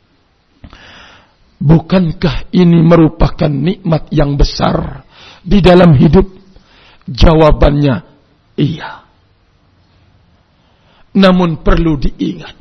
[SPEAKER 1] Bukankah ini merupakan nikmat yang besar di dalam hidup? Jawabannya iya. Namun perlu diingat,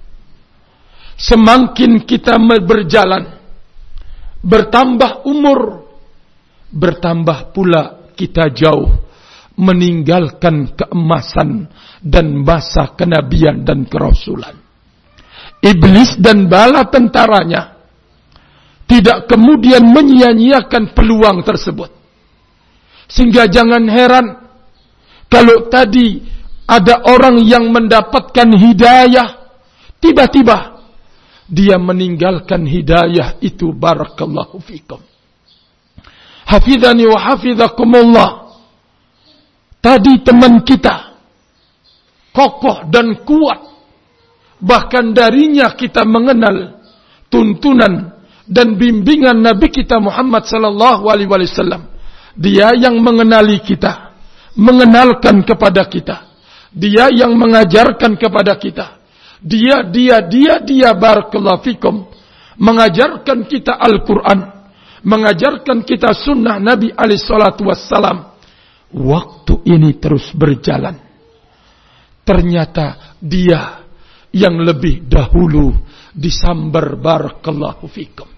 [SPEAKER 1] semakin kita berjalan, bertambah umur, bertambah pula kita jauh meninggalkan keemasan dan masa kenabian dan kerasulan. Iblis dan bala tentaranya tidak kemudian menyia-nyiakan peluang tersebut. Sehingga jangan heran kalau tadi ada orang yang mendapatkan hidayah, tiba-tiba dia meninggalkan hidayah itu. Barakallahu fikum. Hafizani wa hafizakumullah. Tadi teman kita kokoh dan kuat, bahkan darinya kita mengenal tuntunan dan bimbingan Nabi kita Muhammad sallallahu alaihi wasallam. Dia yang mengenali kita, mengenalkan kepada kita. Dia yang mengajarkan kepada kita. Dia barakallahu fikum, mengajarkan kita Al-Quran, mengajarkan kita sunnah Nabi alaihi salatu wassalam. Waktu ini terus berjalan. Ternyata dia yang lebih dahulu disambar. Barakallahu fikum.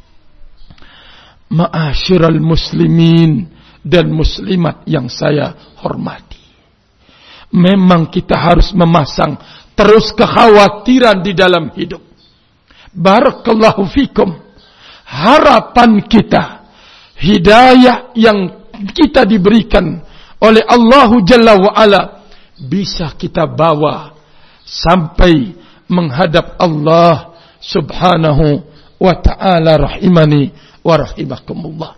[SPEAKER 1] Ma'asyiral muslimin dan muslimat yang saya hormati, memang kita harus memasang terus kekhawatiran di dalam hidup. Barakallahu fikum. Harapan kita, hidayah yang kita diberikan oleh Allah Jalla wa'ala, bisa kita bawa sampai menghadap Allah Subhanahu wa ta'ala. Rahimani wa rahimakumullah.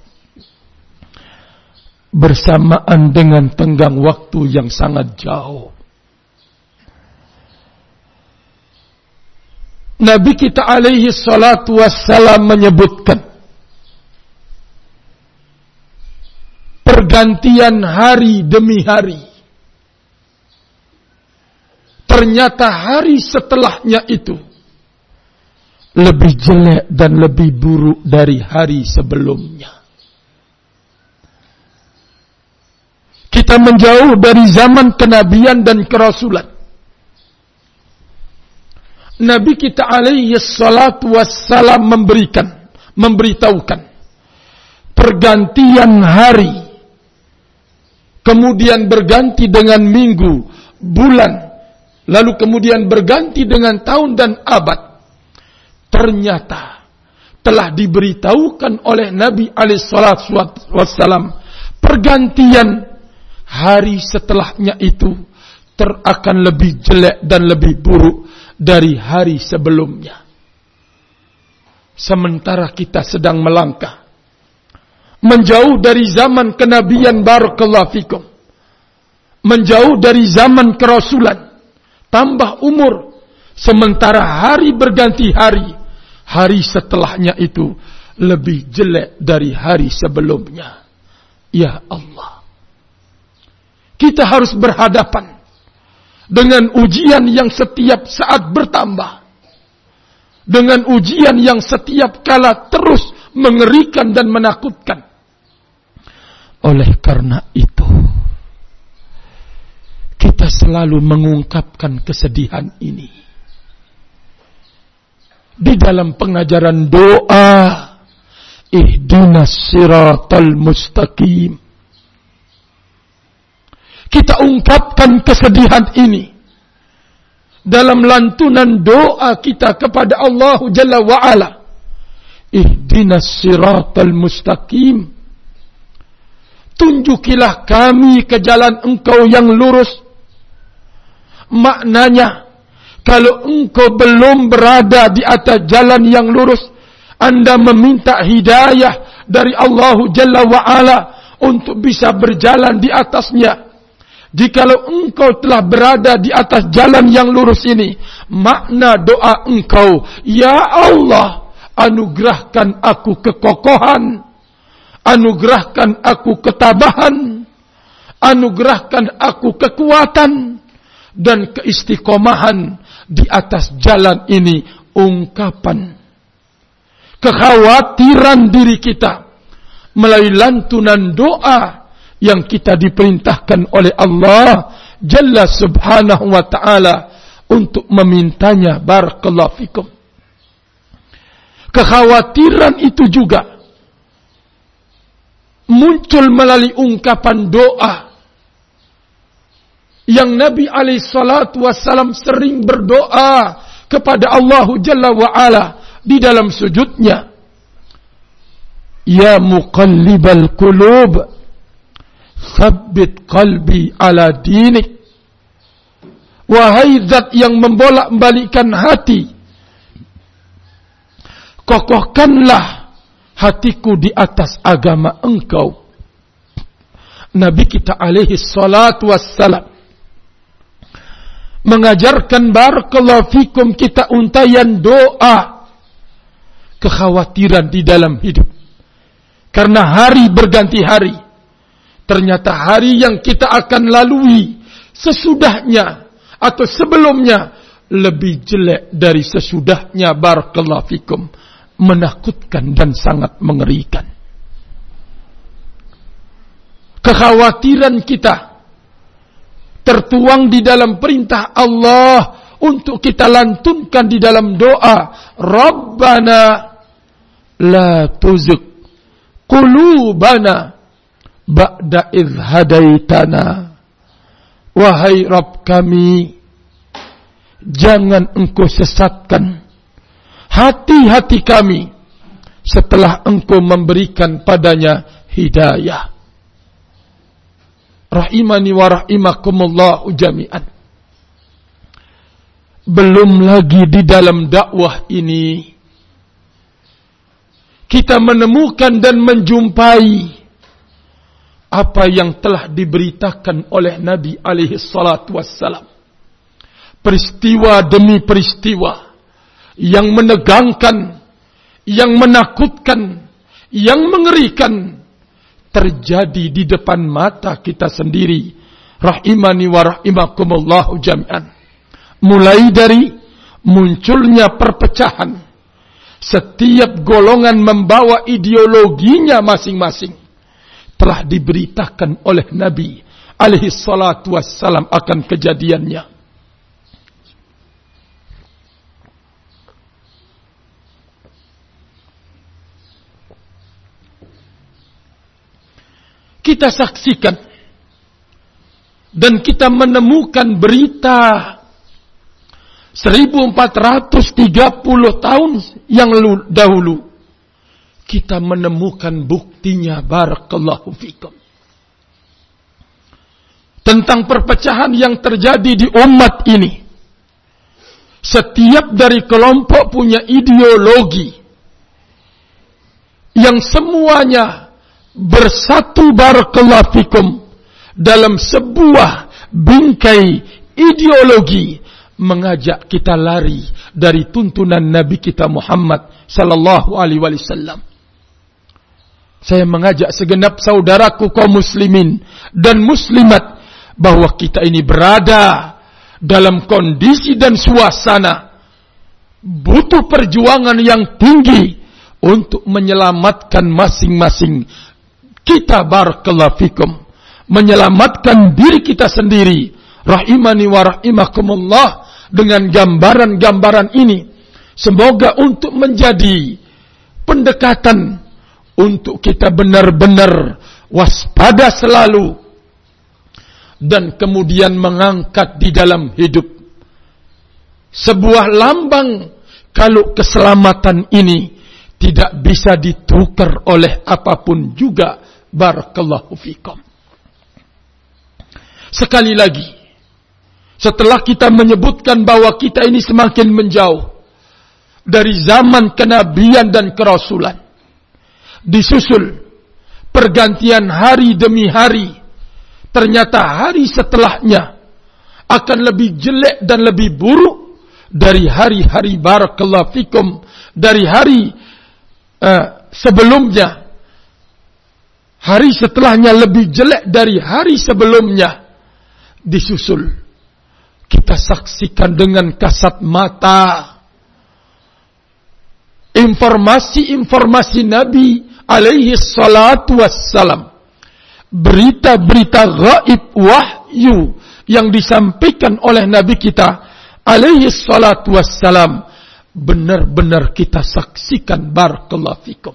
[SPEAKER 1] Bersamaan dengan tenggang waktu yang sangat jauh, Nabi kita alaihi salatu wassalam menyebutkan pergantian hari demi hari. Ternyata hari setelahnya itu lebih jelek dan lebih buruk dari hari sebelumnya. Kita menjauh dari zaman kenabian dan kerasulan. Nabi kita alaihi salatu wassalam memberitahukan pergantian hari, kemudian berganti dengan minggu, bulan, lalu kemudian berganti dengan tahun dan abad. Ternyata telah diberitahukan oleh Nabi alaihi salatu wassalam pergantian hari setelahnya itu akan lebih jelek dan lebih buruk dari hari sebelumnya. Sementara kita sedang melangkah menjauh dari zaman kenabian, barakallahu fikum, menjauh dari zaman kerasulan, tambah umur, sementara hari berganti hari, hari setelahnya itu lebih jelek dari hari sebelumnya. Ya Allah, kita harus berhadapan dengan ujian yang setiap saat bertambah, dengan ujian yang setiap kala terus mengerikan dan menakutkan. Oleh karena itu, kita selalu mengungkapkan kesedihan ini di dalam pengajaran doa, ihdinas siratal mustaqim. Kita ungkapkan kesedihan ini dalam lantunan doa kita kepada Allah Jalla wa'ala. Ihdinas siratal mustaqim. Tunjukilah kami ke jalan Engkau yang lurus. Maknanya, kalau engkau belum berada di atas jalan yang lurus, Anda meminta hidayah dari Allah Jalla wa'ala untuk bisa berjalan di atasnya. Jikalau engkau telah berada di atas jalan yang lurus ini, makna doa engkau, ya Allah, anugerahkan aku kekokohan, anugerahkan aku ketabahan, anugerahkan aku kekuatan dan keistiqomahan di atas jalan ini. Ungkapan kekhawatiran diri kita melalui lantunan doa yang kita diperintahkan oleh Allah Jalla subhanahu wa ta'ala untuk memintanya. Barakallahu fikum. Kekhawatiran itu juga muncul melalui ungkapan doa yang Nabi alaihi salatu wassalam sering berdoa kepada Allah Jalla wa'ala di dalam sujudnya. Ya muqallibal qulub, tsabbit qalbi ala dinik. Wahai zat yang membolak-balikkan hati, kokohkanlah hatiku di atas agama engkau. Nabi kita alaihi salatu wassalam mengajarkan, barakallahu fikum, kita untayan doa kekhawatiran di dalam hidup. Karena hari berganti hari. Ternyata hari yang kita akan lalui sesudahnya atau sebelumnya lebih jelek dari sesudahnya. Barakallahu fikum. Menakutkan dan sangat mengerikan. Kekhawatiran kita tertuang di dalam perintah Allah untuk kita lantunkan di dalam doa. Rabbana la tuzigh qulubana ba'da idh hadaitana. Wahai Rabb kami, jangan engkau sesatkan hati-hati kami setelah engkau memberikan padanya hidayah. Rahimani wa rahimakumullah jami'an. Belum lagi di dalam dakwah ini kita menemukan dan menjumpai apa yang telah diberitakan oleh Nabi alaihi salatu wassalam. Peristiwa demi peristiwa yang menegangkan, yang menakutkan, yang mengerikan terjadi di depan mata kita sendiri. Rahimani wa rahimakumullah jami'an. Mulai dari munculnya perpecahan, setiap golongan membawa ideologinya masing-masing, telah diberitakan oleh Nabi alaihi salatu wassalam akan kejadiannya. Kita saksikan dan kita menemukan berita 1430 tahun yang dahulu. Kita menemukan buktinya. Barakallahu fikum. tentang perpecahan yang terjadi di umat ini. Setiap dari kelompok punya ideologi yang semuanya bersatu barakallahu fikum dalam sebuah bingkai ideologi mengajak kita lari dari tuntunan Nabi kita Muhammad sallallahu alaihi wasallam. Saya mengajak segenap saudaraku kaum muslimin dan muslimat bahwa kita ini berada dalam kondisi dan suasana butuh perjuangan yang tinggi untuk menyelamatkan masing-masing kita barakallahu fikum, menyelamatkan diri kita sendiri. Rahimani wa rahimakumullah, dengan gambaran-gambaran ini semoga untuk menjadi pendekatan untuk kita benar-benar waspada selalu dan kemudian mengangkat di dalam hidup sebuah lambang kalau keselamatan ini tidak bisa ditukar oleh apapun juga. Barakallahu fikum. Sekali lagi, setelah kita menyebutkan bahwa kita ini semakin menjauh dari zaman kenabian dan kerasulan, disusul pergantian hari demi hari. Ternyata hari setelahnya akan lebih jelek dan lebih buruk dari hari-hari barakallahu fikum, dari hari sebelumnya. Hari setelahnya lebih jelek dari hari sebelumnya. Disusul, kita saksikan dengan kasat mata informasi-informasi Nabi alaihi salatu wassalam, berita-berita gaib wahyu yang disampaikan oleh Nabi kita alaihi salatu wassalam, benar-benar kita saksikan barakallahu fikum.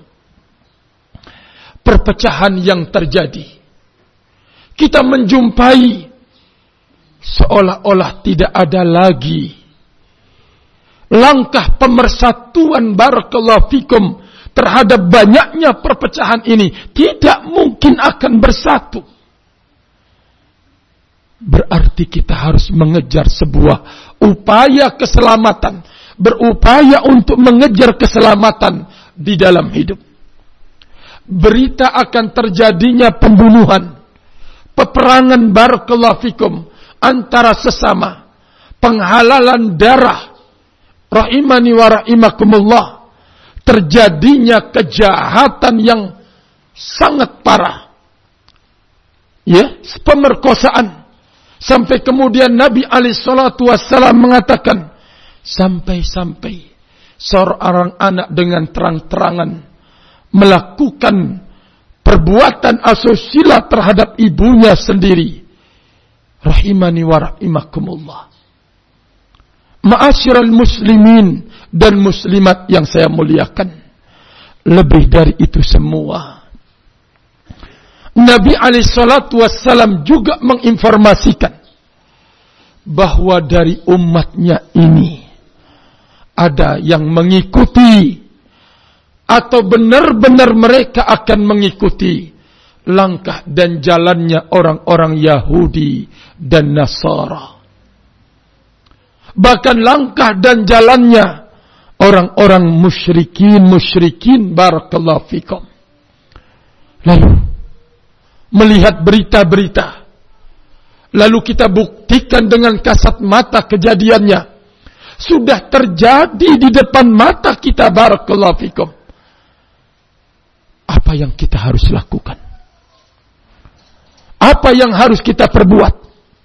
[SPEAKER 1] Perpecahan yang terjadi, kita menjumpai seolah-olah tidak ada lagi langkah pemersatuan barakallahu fikum terhadap banyaknya perpecahan ini. Tidak mungkin akan bersatu. Berarti kita harus mengejar sebuah upaya keselamatan, berupaya untuk mengejar keselamatan di dalam hidup. Berita akan terjadinya pembunuhan, peperangan barakallahu fikum antara sesama, penghalalan darah, rahimani wa rahimakumullah, terjadinya kejahatan yang sangat parah, ya, pemerkosaan, sampai kemudian Nabi alaihi salatu wassalam mengatakan, sampai-sampai seorang anak dengan terang-terangan melakukan perbuatan asusila terhadap ibunya sendiri. Rahimani wa rahimakumullah. Ma'asyiral muslimin dan muslimat yang saya muliakan, lebih dari itu semua, Nabi alaihi salatu wassalam juga menginformasikan bahwa dari umatnya ini ada yang mengikuti atau benar-benar mereka akan mengikuti langkah dan jalannya orang-orang Yahudi dan Nasara. Bahkan langkah dan jalannya orang-orang musyrikin barakallahu fikum. Lalu melihat berita-berita, lalu kita buktikan dengan kasat mata kejadiannya, sudah terjadi di depan mata kita barakallahu fikum. Apa yang kita harus lakukan? Apa yang harus kita perbuat?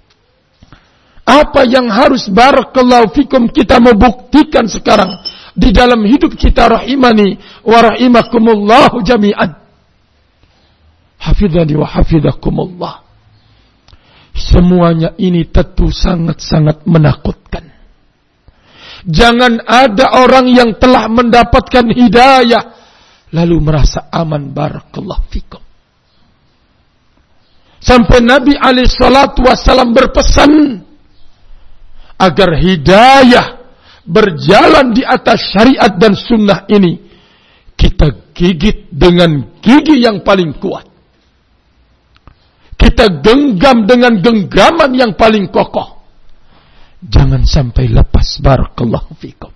[SPEAKER 1] Apa yang harus barakallahu fikum kita membuktikan sekarang di dalam hidup kita, rahimani wa rahimakumullahu jami'an. Hafidhani wa hafidhakumullah. Semuanya ini tentu sangat-sangat menakutkan. Jangan ada orang yang telah mendapatkan hidayah lalu merasa aman barakallahu fikum. Sampai Nabi alaihi salatu wassalam berpesan agar hidayah berjalan di atas syariat dan sunnah ini kita gigit dengan gigi yang paling kuat. kita genggam dengan genggaman yang paling kokoh. Jangan sampai lepas. Barakallahu fikum.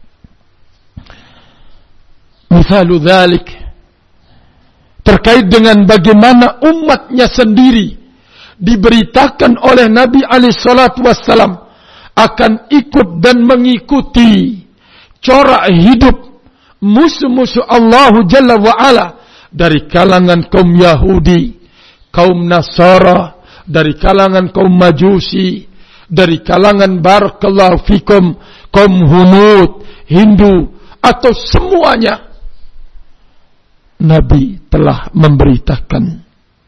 [SPEAKER 1] Misalu dzalik, terkait dengan bagaimana umatnya sendiri diberitakan oleh Nabi alaihi salatu wassalam akan ikut dan mengikuti corak hidup musuh-musuh Allah Jalla wa'ala dari kalangan kaum Yahudi, kaum Nasara, dari kalangan kaum Majusi, dari kalangan barakallahu fikum kaum Hunud, Hindu, atau semuanya. Nabi telah memberitakan,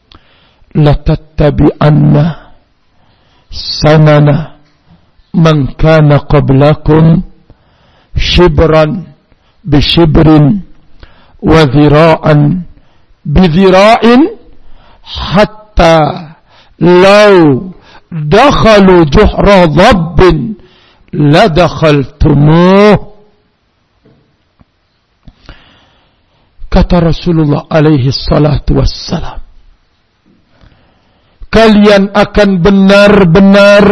[SPEAKER 1] latattabi'anna sanana man kana qablakum shibran bishibrin wa dhira'an bidhira'in hatta law dakhalu juhra dhabbin la dakhaltumuh. Kata Rasulullah alaihi salatu wassalam, kalian akan benar-benar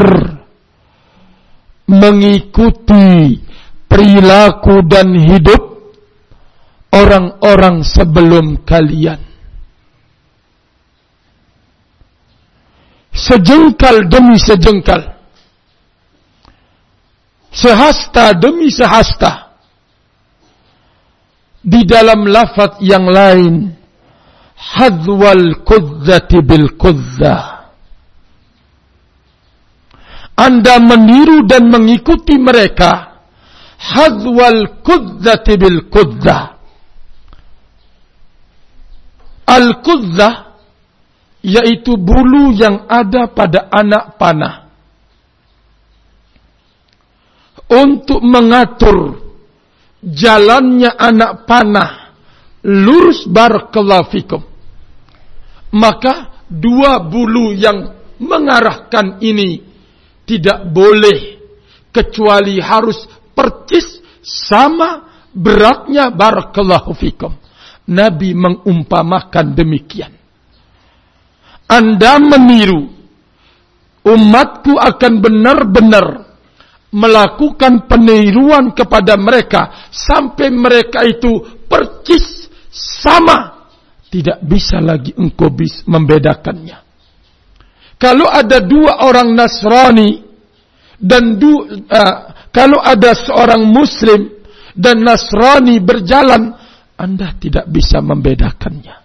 [SPEAKER 1] mengikuti perilaku dan hidup orang-orang sebelum kalian. Sejengkal demi sejengkal, sehasta demi sehasta. Di dalam lafaz yang lain, hadwal kudzati bil kudza. Anda meniru dan mengikuti mereka, hadwal kudzati bil kudza. Al-kudza yaitu bulu yang ada pada anak panah untuk mengatur jalannya anak panah lurus. Barakallahu fikum. Maka dua bulu yang mengarahkan ini tidak boleh kecuali harus percis sama beratnya. Barakallahu fikum. Nabi mengumpamakan demikian. Anda meniru, umatku akan benar-benar melakukan peniruan kepada mereka sampai mereka itu percis sama, tidak bisa lagi engkau bisa membedakannya. Kalau ada dua orang Nasrani dan kalau ada seorang Muslim dan Nasrani berjalan, Anda tidak bisa membedakannya.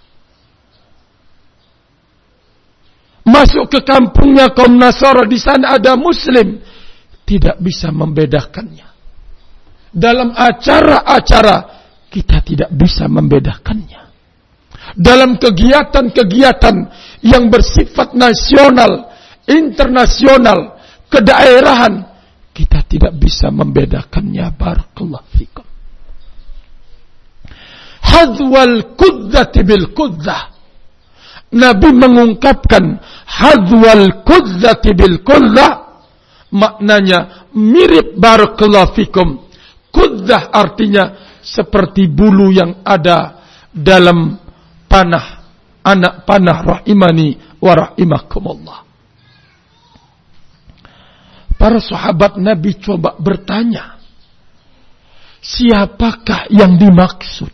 [SPEAKER 1] Masuk ke kampungnya kaum Nasara, di sana ada Muslim, tidak bisa membedakannya. Dalam acara-acara kita tidak bisa membedakannya. Dalam kegiatan-kegiatan yang bersifat nasional, internasional, kedaerahan, kita tidak bisa membedakannya. Barakallahu fikum. Hadwal kudzati bil kudzah. Nabi mengungkapkan hadwal kudzati bil kudzah, maknanya mirip. Barakallahu fikum. Kudzah artinya seperti bulu yang ada dalam panah, anak panah, rahimani wa rahimakumullah. Para sahabat Nabi coba bertanya, siapakah yang dimaksud?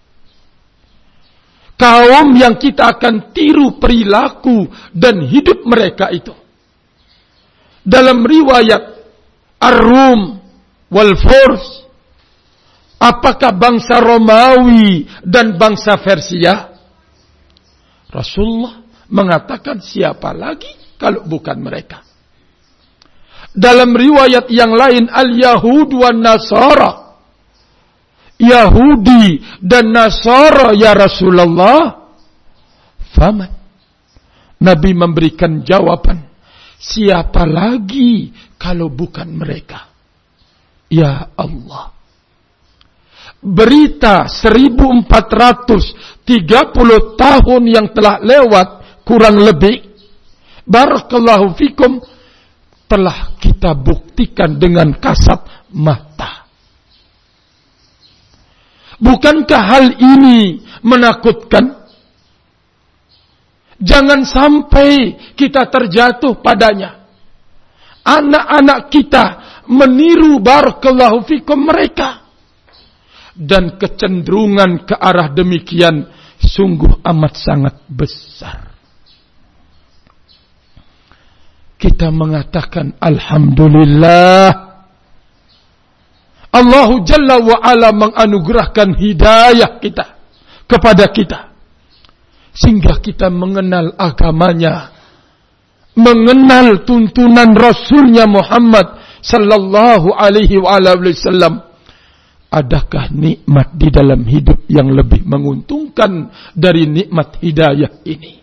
[SPEAKER 1] Kaum yang kita akan tiru perilaku dan hidup mereka itu. Dalam riwayat Ar-Rum wal Furs, apakah bangsa Romawi dan bangsa Persia? Rasulullah mengatakan, siapa lagi kalau bukan mereka. Dalam riwayat yang lain, Al-Yahud wa Nasara, Yahudi dan Nasara ya Rasulullah. Faman? Nabi memberikan jawaban, siapa lagi kalau bukan mereka? Ya Allah. Berita 1430 tahun yang telah lewat, kurang lebih, barakallahu fikum, telah kita buktikan dengan kasat mata. Bukankah hal ini menakutkan? Jangan sampai kita terjatuh padanya. Anak-anak kita meniru barakallahu fikum mereka. Dan kecenderungan ke arah demikian sungguh amat sangat besar. Kita mengatakan alhamdulillah, Allah Jalla wa Ala menganugerahkan hidayah kita kepada kita, sehingga kita mengenal agamanya, mengenal tuntunan Rasulnya Muhammad sallallahu alaihi wasallam. Adakah nikmat di dalam hidup yang lebih menguntungkan dari nikmat hidayah ini?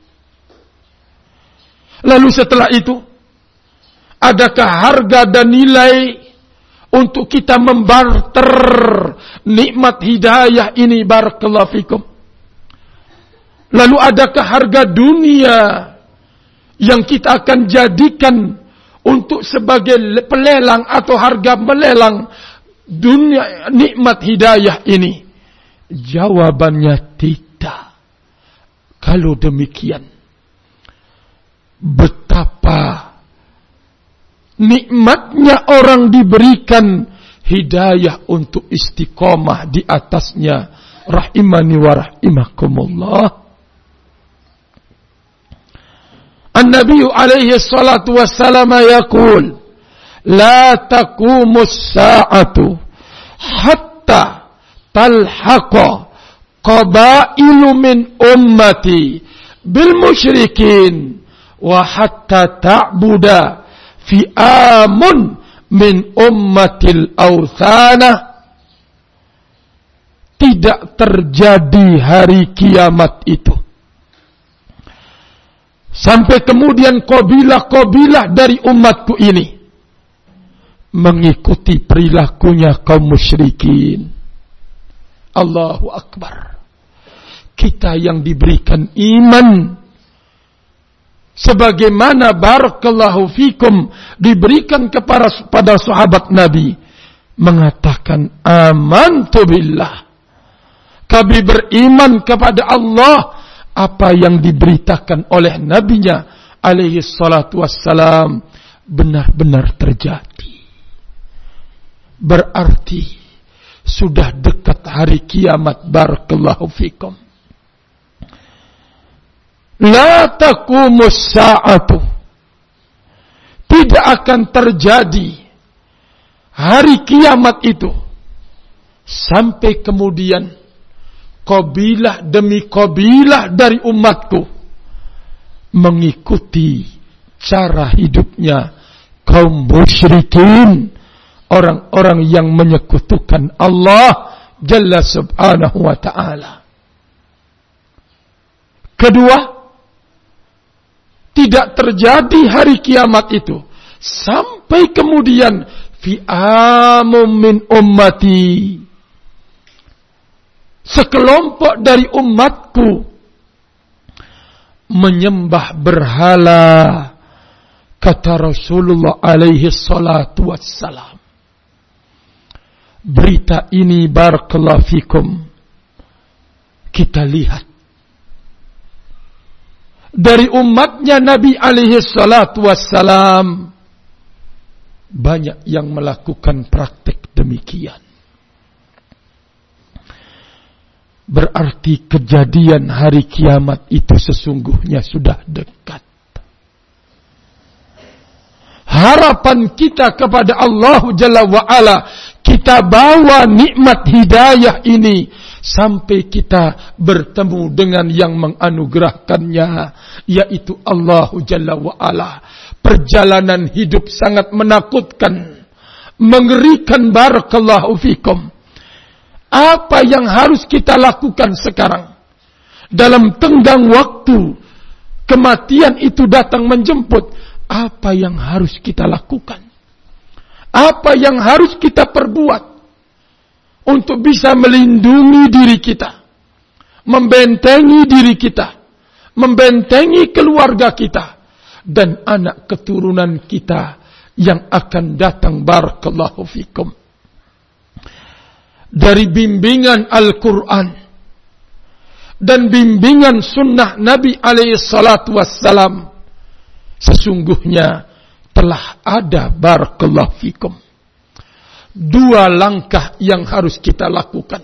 [SPEAKER 1] Lalu setelah itu, adakah harga dan nilai untuk kita membarter nikmat hidayah ini barakallahu fikum? Lalu adakah harga dunia yang kita akan jadikan untuk sebagai pelelang atau harga melelang dunia nikmat hidayah ini? Jawabannya tidak. Kalau demikian, betapa nikmatnya orang diberikan hidayah untuk istiqomah di atasnya. Rahimani wa rahimakumullah. An-Nabi alaihi salatu wassalam yaqul, la taqumus sa'atu hatta talhaqa qabailu min ummati bil musyrikin wa hatta ta'buda fi'amun min ummatil awthana. Tidak terjadi hari kiamat itu sampai kemudian kabilah-kabilah dari umatku ini mengikuti perilakunya kaum musyrikin. Allahu Akbar. Kita yang diberikan iman, sebagaimana barakallahu fikum diberikan kepada sahabat Nabi, mengatakan amantu billah, kami beriman kepada Allah. Apa yang diberitakan oleh nabinya alaihi salatu wassalam benar-benar terjadi. Berarti sudah dekat hari kiamat barakallahu fikum. La taqumus sa'atu, tidak akan terjadi hari kiamat itu sampai kemudian kabilah demi kabilah dari umatku mengikuti cara hidupnya kaum musyrikin, orang-orang yang menyekutukan Allah Jalla subhanahu wa ta'ala. Kedua, tidak terjadi hari kiamat itu sampai kemudian fi'amum min ummati, sekelompok dari umatku menyembah berhala, kata Rasulullah alaihi salatu wassalam. Berita ini barakallahu fikum kita lihat dari umatnya Nabi alaihi salatu wassalam, banyak yang melakukan praktek demikian. Berarti kejadian hari kiamat itu sesungguhnya sudah dekat. Harapan kita kepada Allah Jalla wa'ala, kita bawa nikmat hidayah ini sampai kita bertemu dengan yang menganugerahkannya, yaitu Allah Jalla wa'ala. Perjalanan hidup sangat menakutkan, mengerikan barakallahu fikum. Apa yang harus kita lakukan sekarang? Dalam tenggang waktu kematian itu datang menjemput, apa yang harus kita lakukan? Apa yang harus kita perbuat untuk bisa melindungi diri kita, membentengi diri kita, membentengi keluarga kita, dan anak keturunan kita yang akan datang barakallahu fikum. Dari bimbingan Al-Quran, dan bimbingan sunnah Nabi alaihi salatu wassalam, sesungguhnya telah ada, barakallahu fikum, dua langkah yang harus kita lakukan.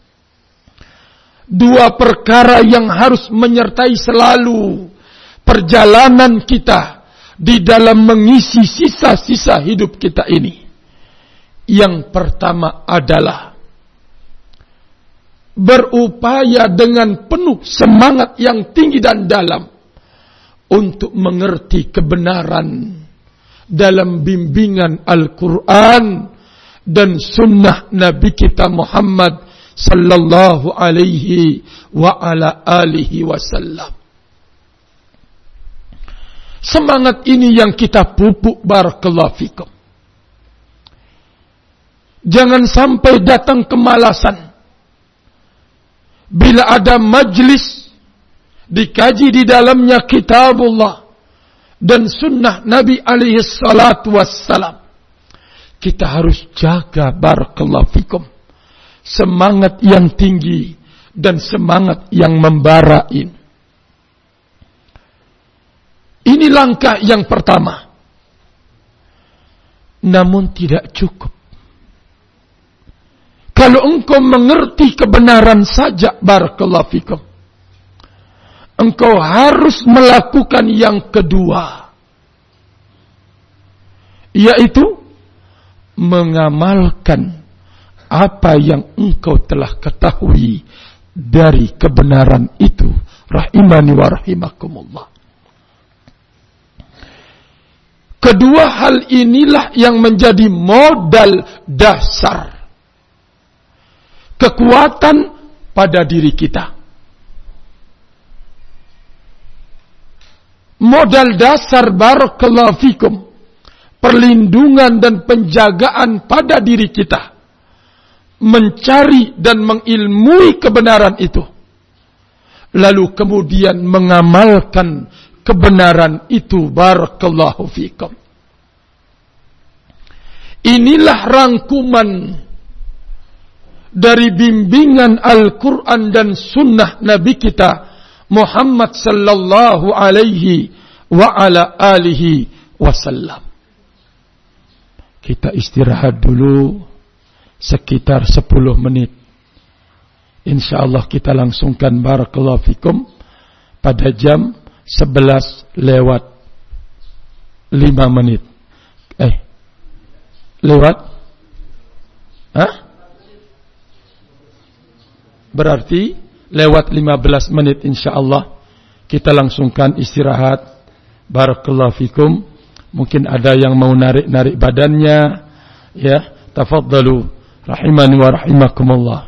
[SPEAKER 1] Dua perkara yang harus menyertai selalu perjalanan kita di dalam mengisi sisa-sisa hidup kita ini. Yang pertama adalah berupaya dengan penuh semangat yang tinggi dan dalam untuk mengerti kebenaran dalam bimbingan Al-Quran dan sunnah Nabi kita Muhammad sallallahu alaihi wa ala alihi wasallam. Semangat ini yang kita pupuk, barakallahu fikum. Jangan sampai datang kemalasan bila ada majlis dikaji di dalamnya kitabullah dan sunnah Nabi alaihi salatu wassalam. Kita harus jaga, barakallahu fikum, semangat yang tinggi dan semangat yang membara ini. Ini langkah yang pertama. Namun tidak cukup. Kalau engkau mengerti kebenaran saja, barakallahu fikum, engkau harus melakukan yang kedua, yaitu mengamalkan apa yang engkau telah ketahui dari kebenaran itu. Rahimani wa rahimakumullah. Kedua hal inilah yang menjadi modal dasar kekuatan pada diri kita. Modal dasar, barakallahu fikum, perlindungan dan penjagaan pada diri kita, mencari dan mengilmui kebenaran itu, lalu kemudian mengamalkan kebenaran itu, barakallahu fikum. Inilah rangkuman dari bimbingan Al-Quran dan sunnah Nabi kita Muhammad sallallahu alaihi wa ala alihi wasallam. Kita istirahat dulu sekitar 10 menit. InsyaAllah kita langsungkan, barakallahu fikum, pada jam 11 lewat 5 menit. Lewat? Berarti lewat 15 menit insyaallah kita langsungkan istirahat. Barakallahu fikum. Mungkin ada yang mau narik-narik badannya, ya, tafadhalu rahimani wa rahimakumullah.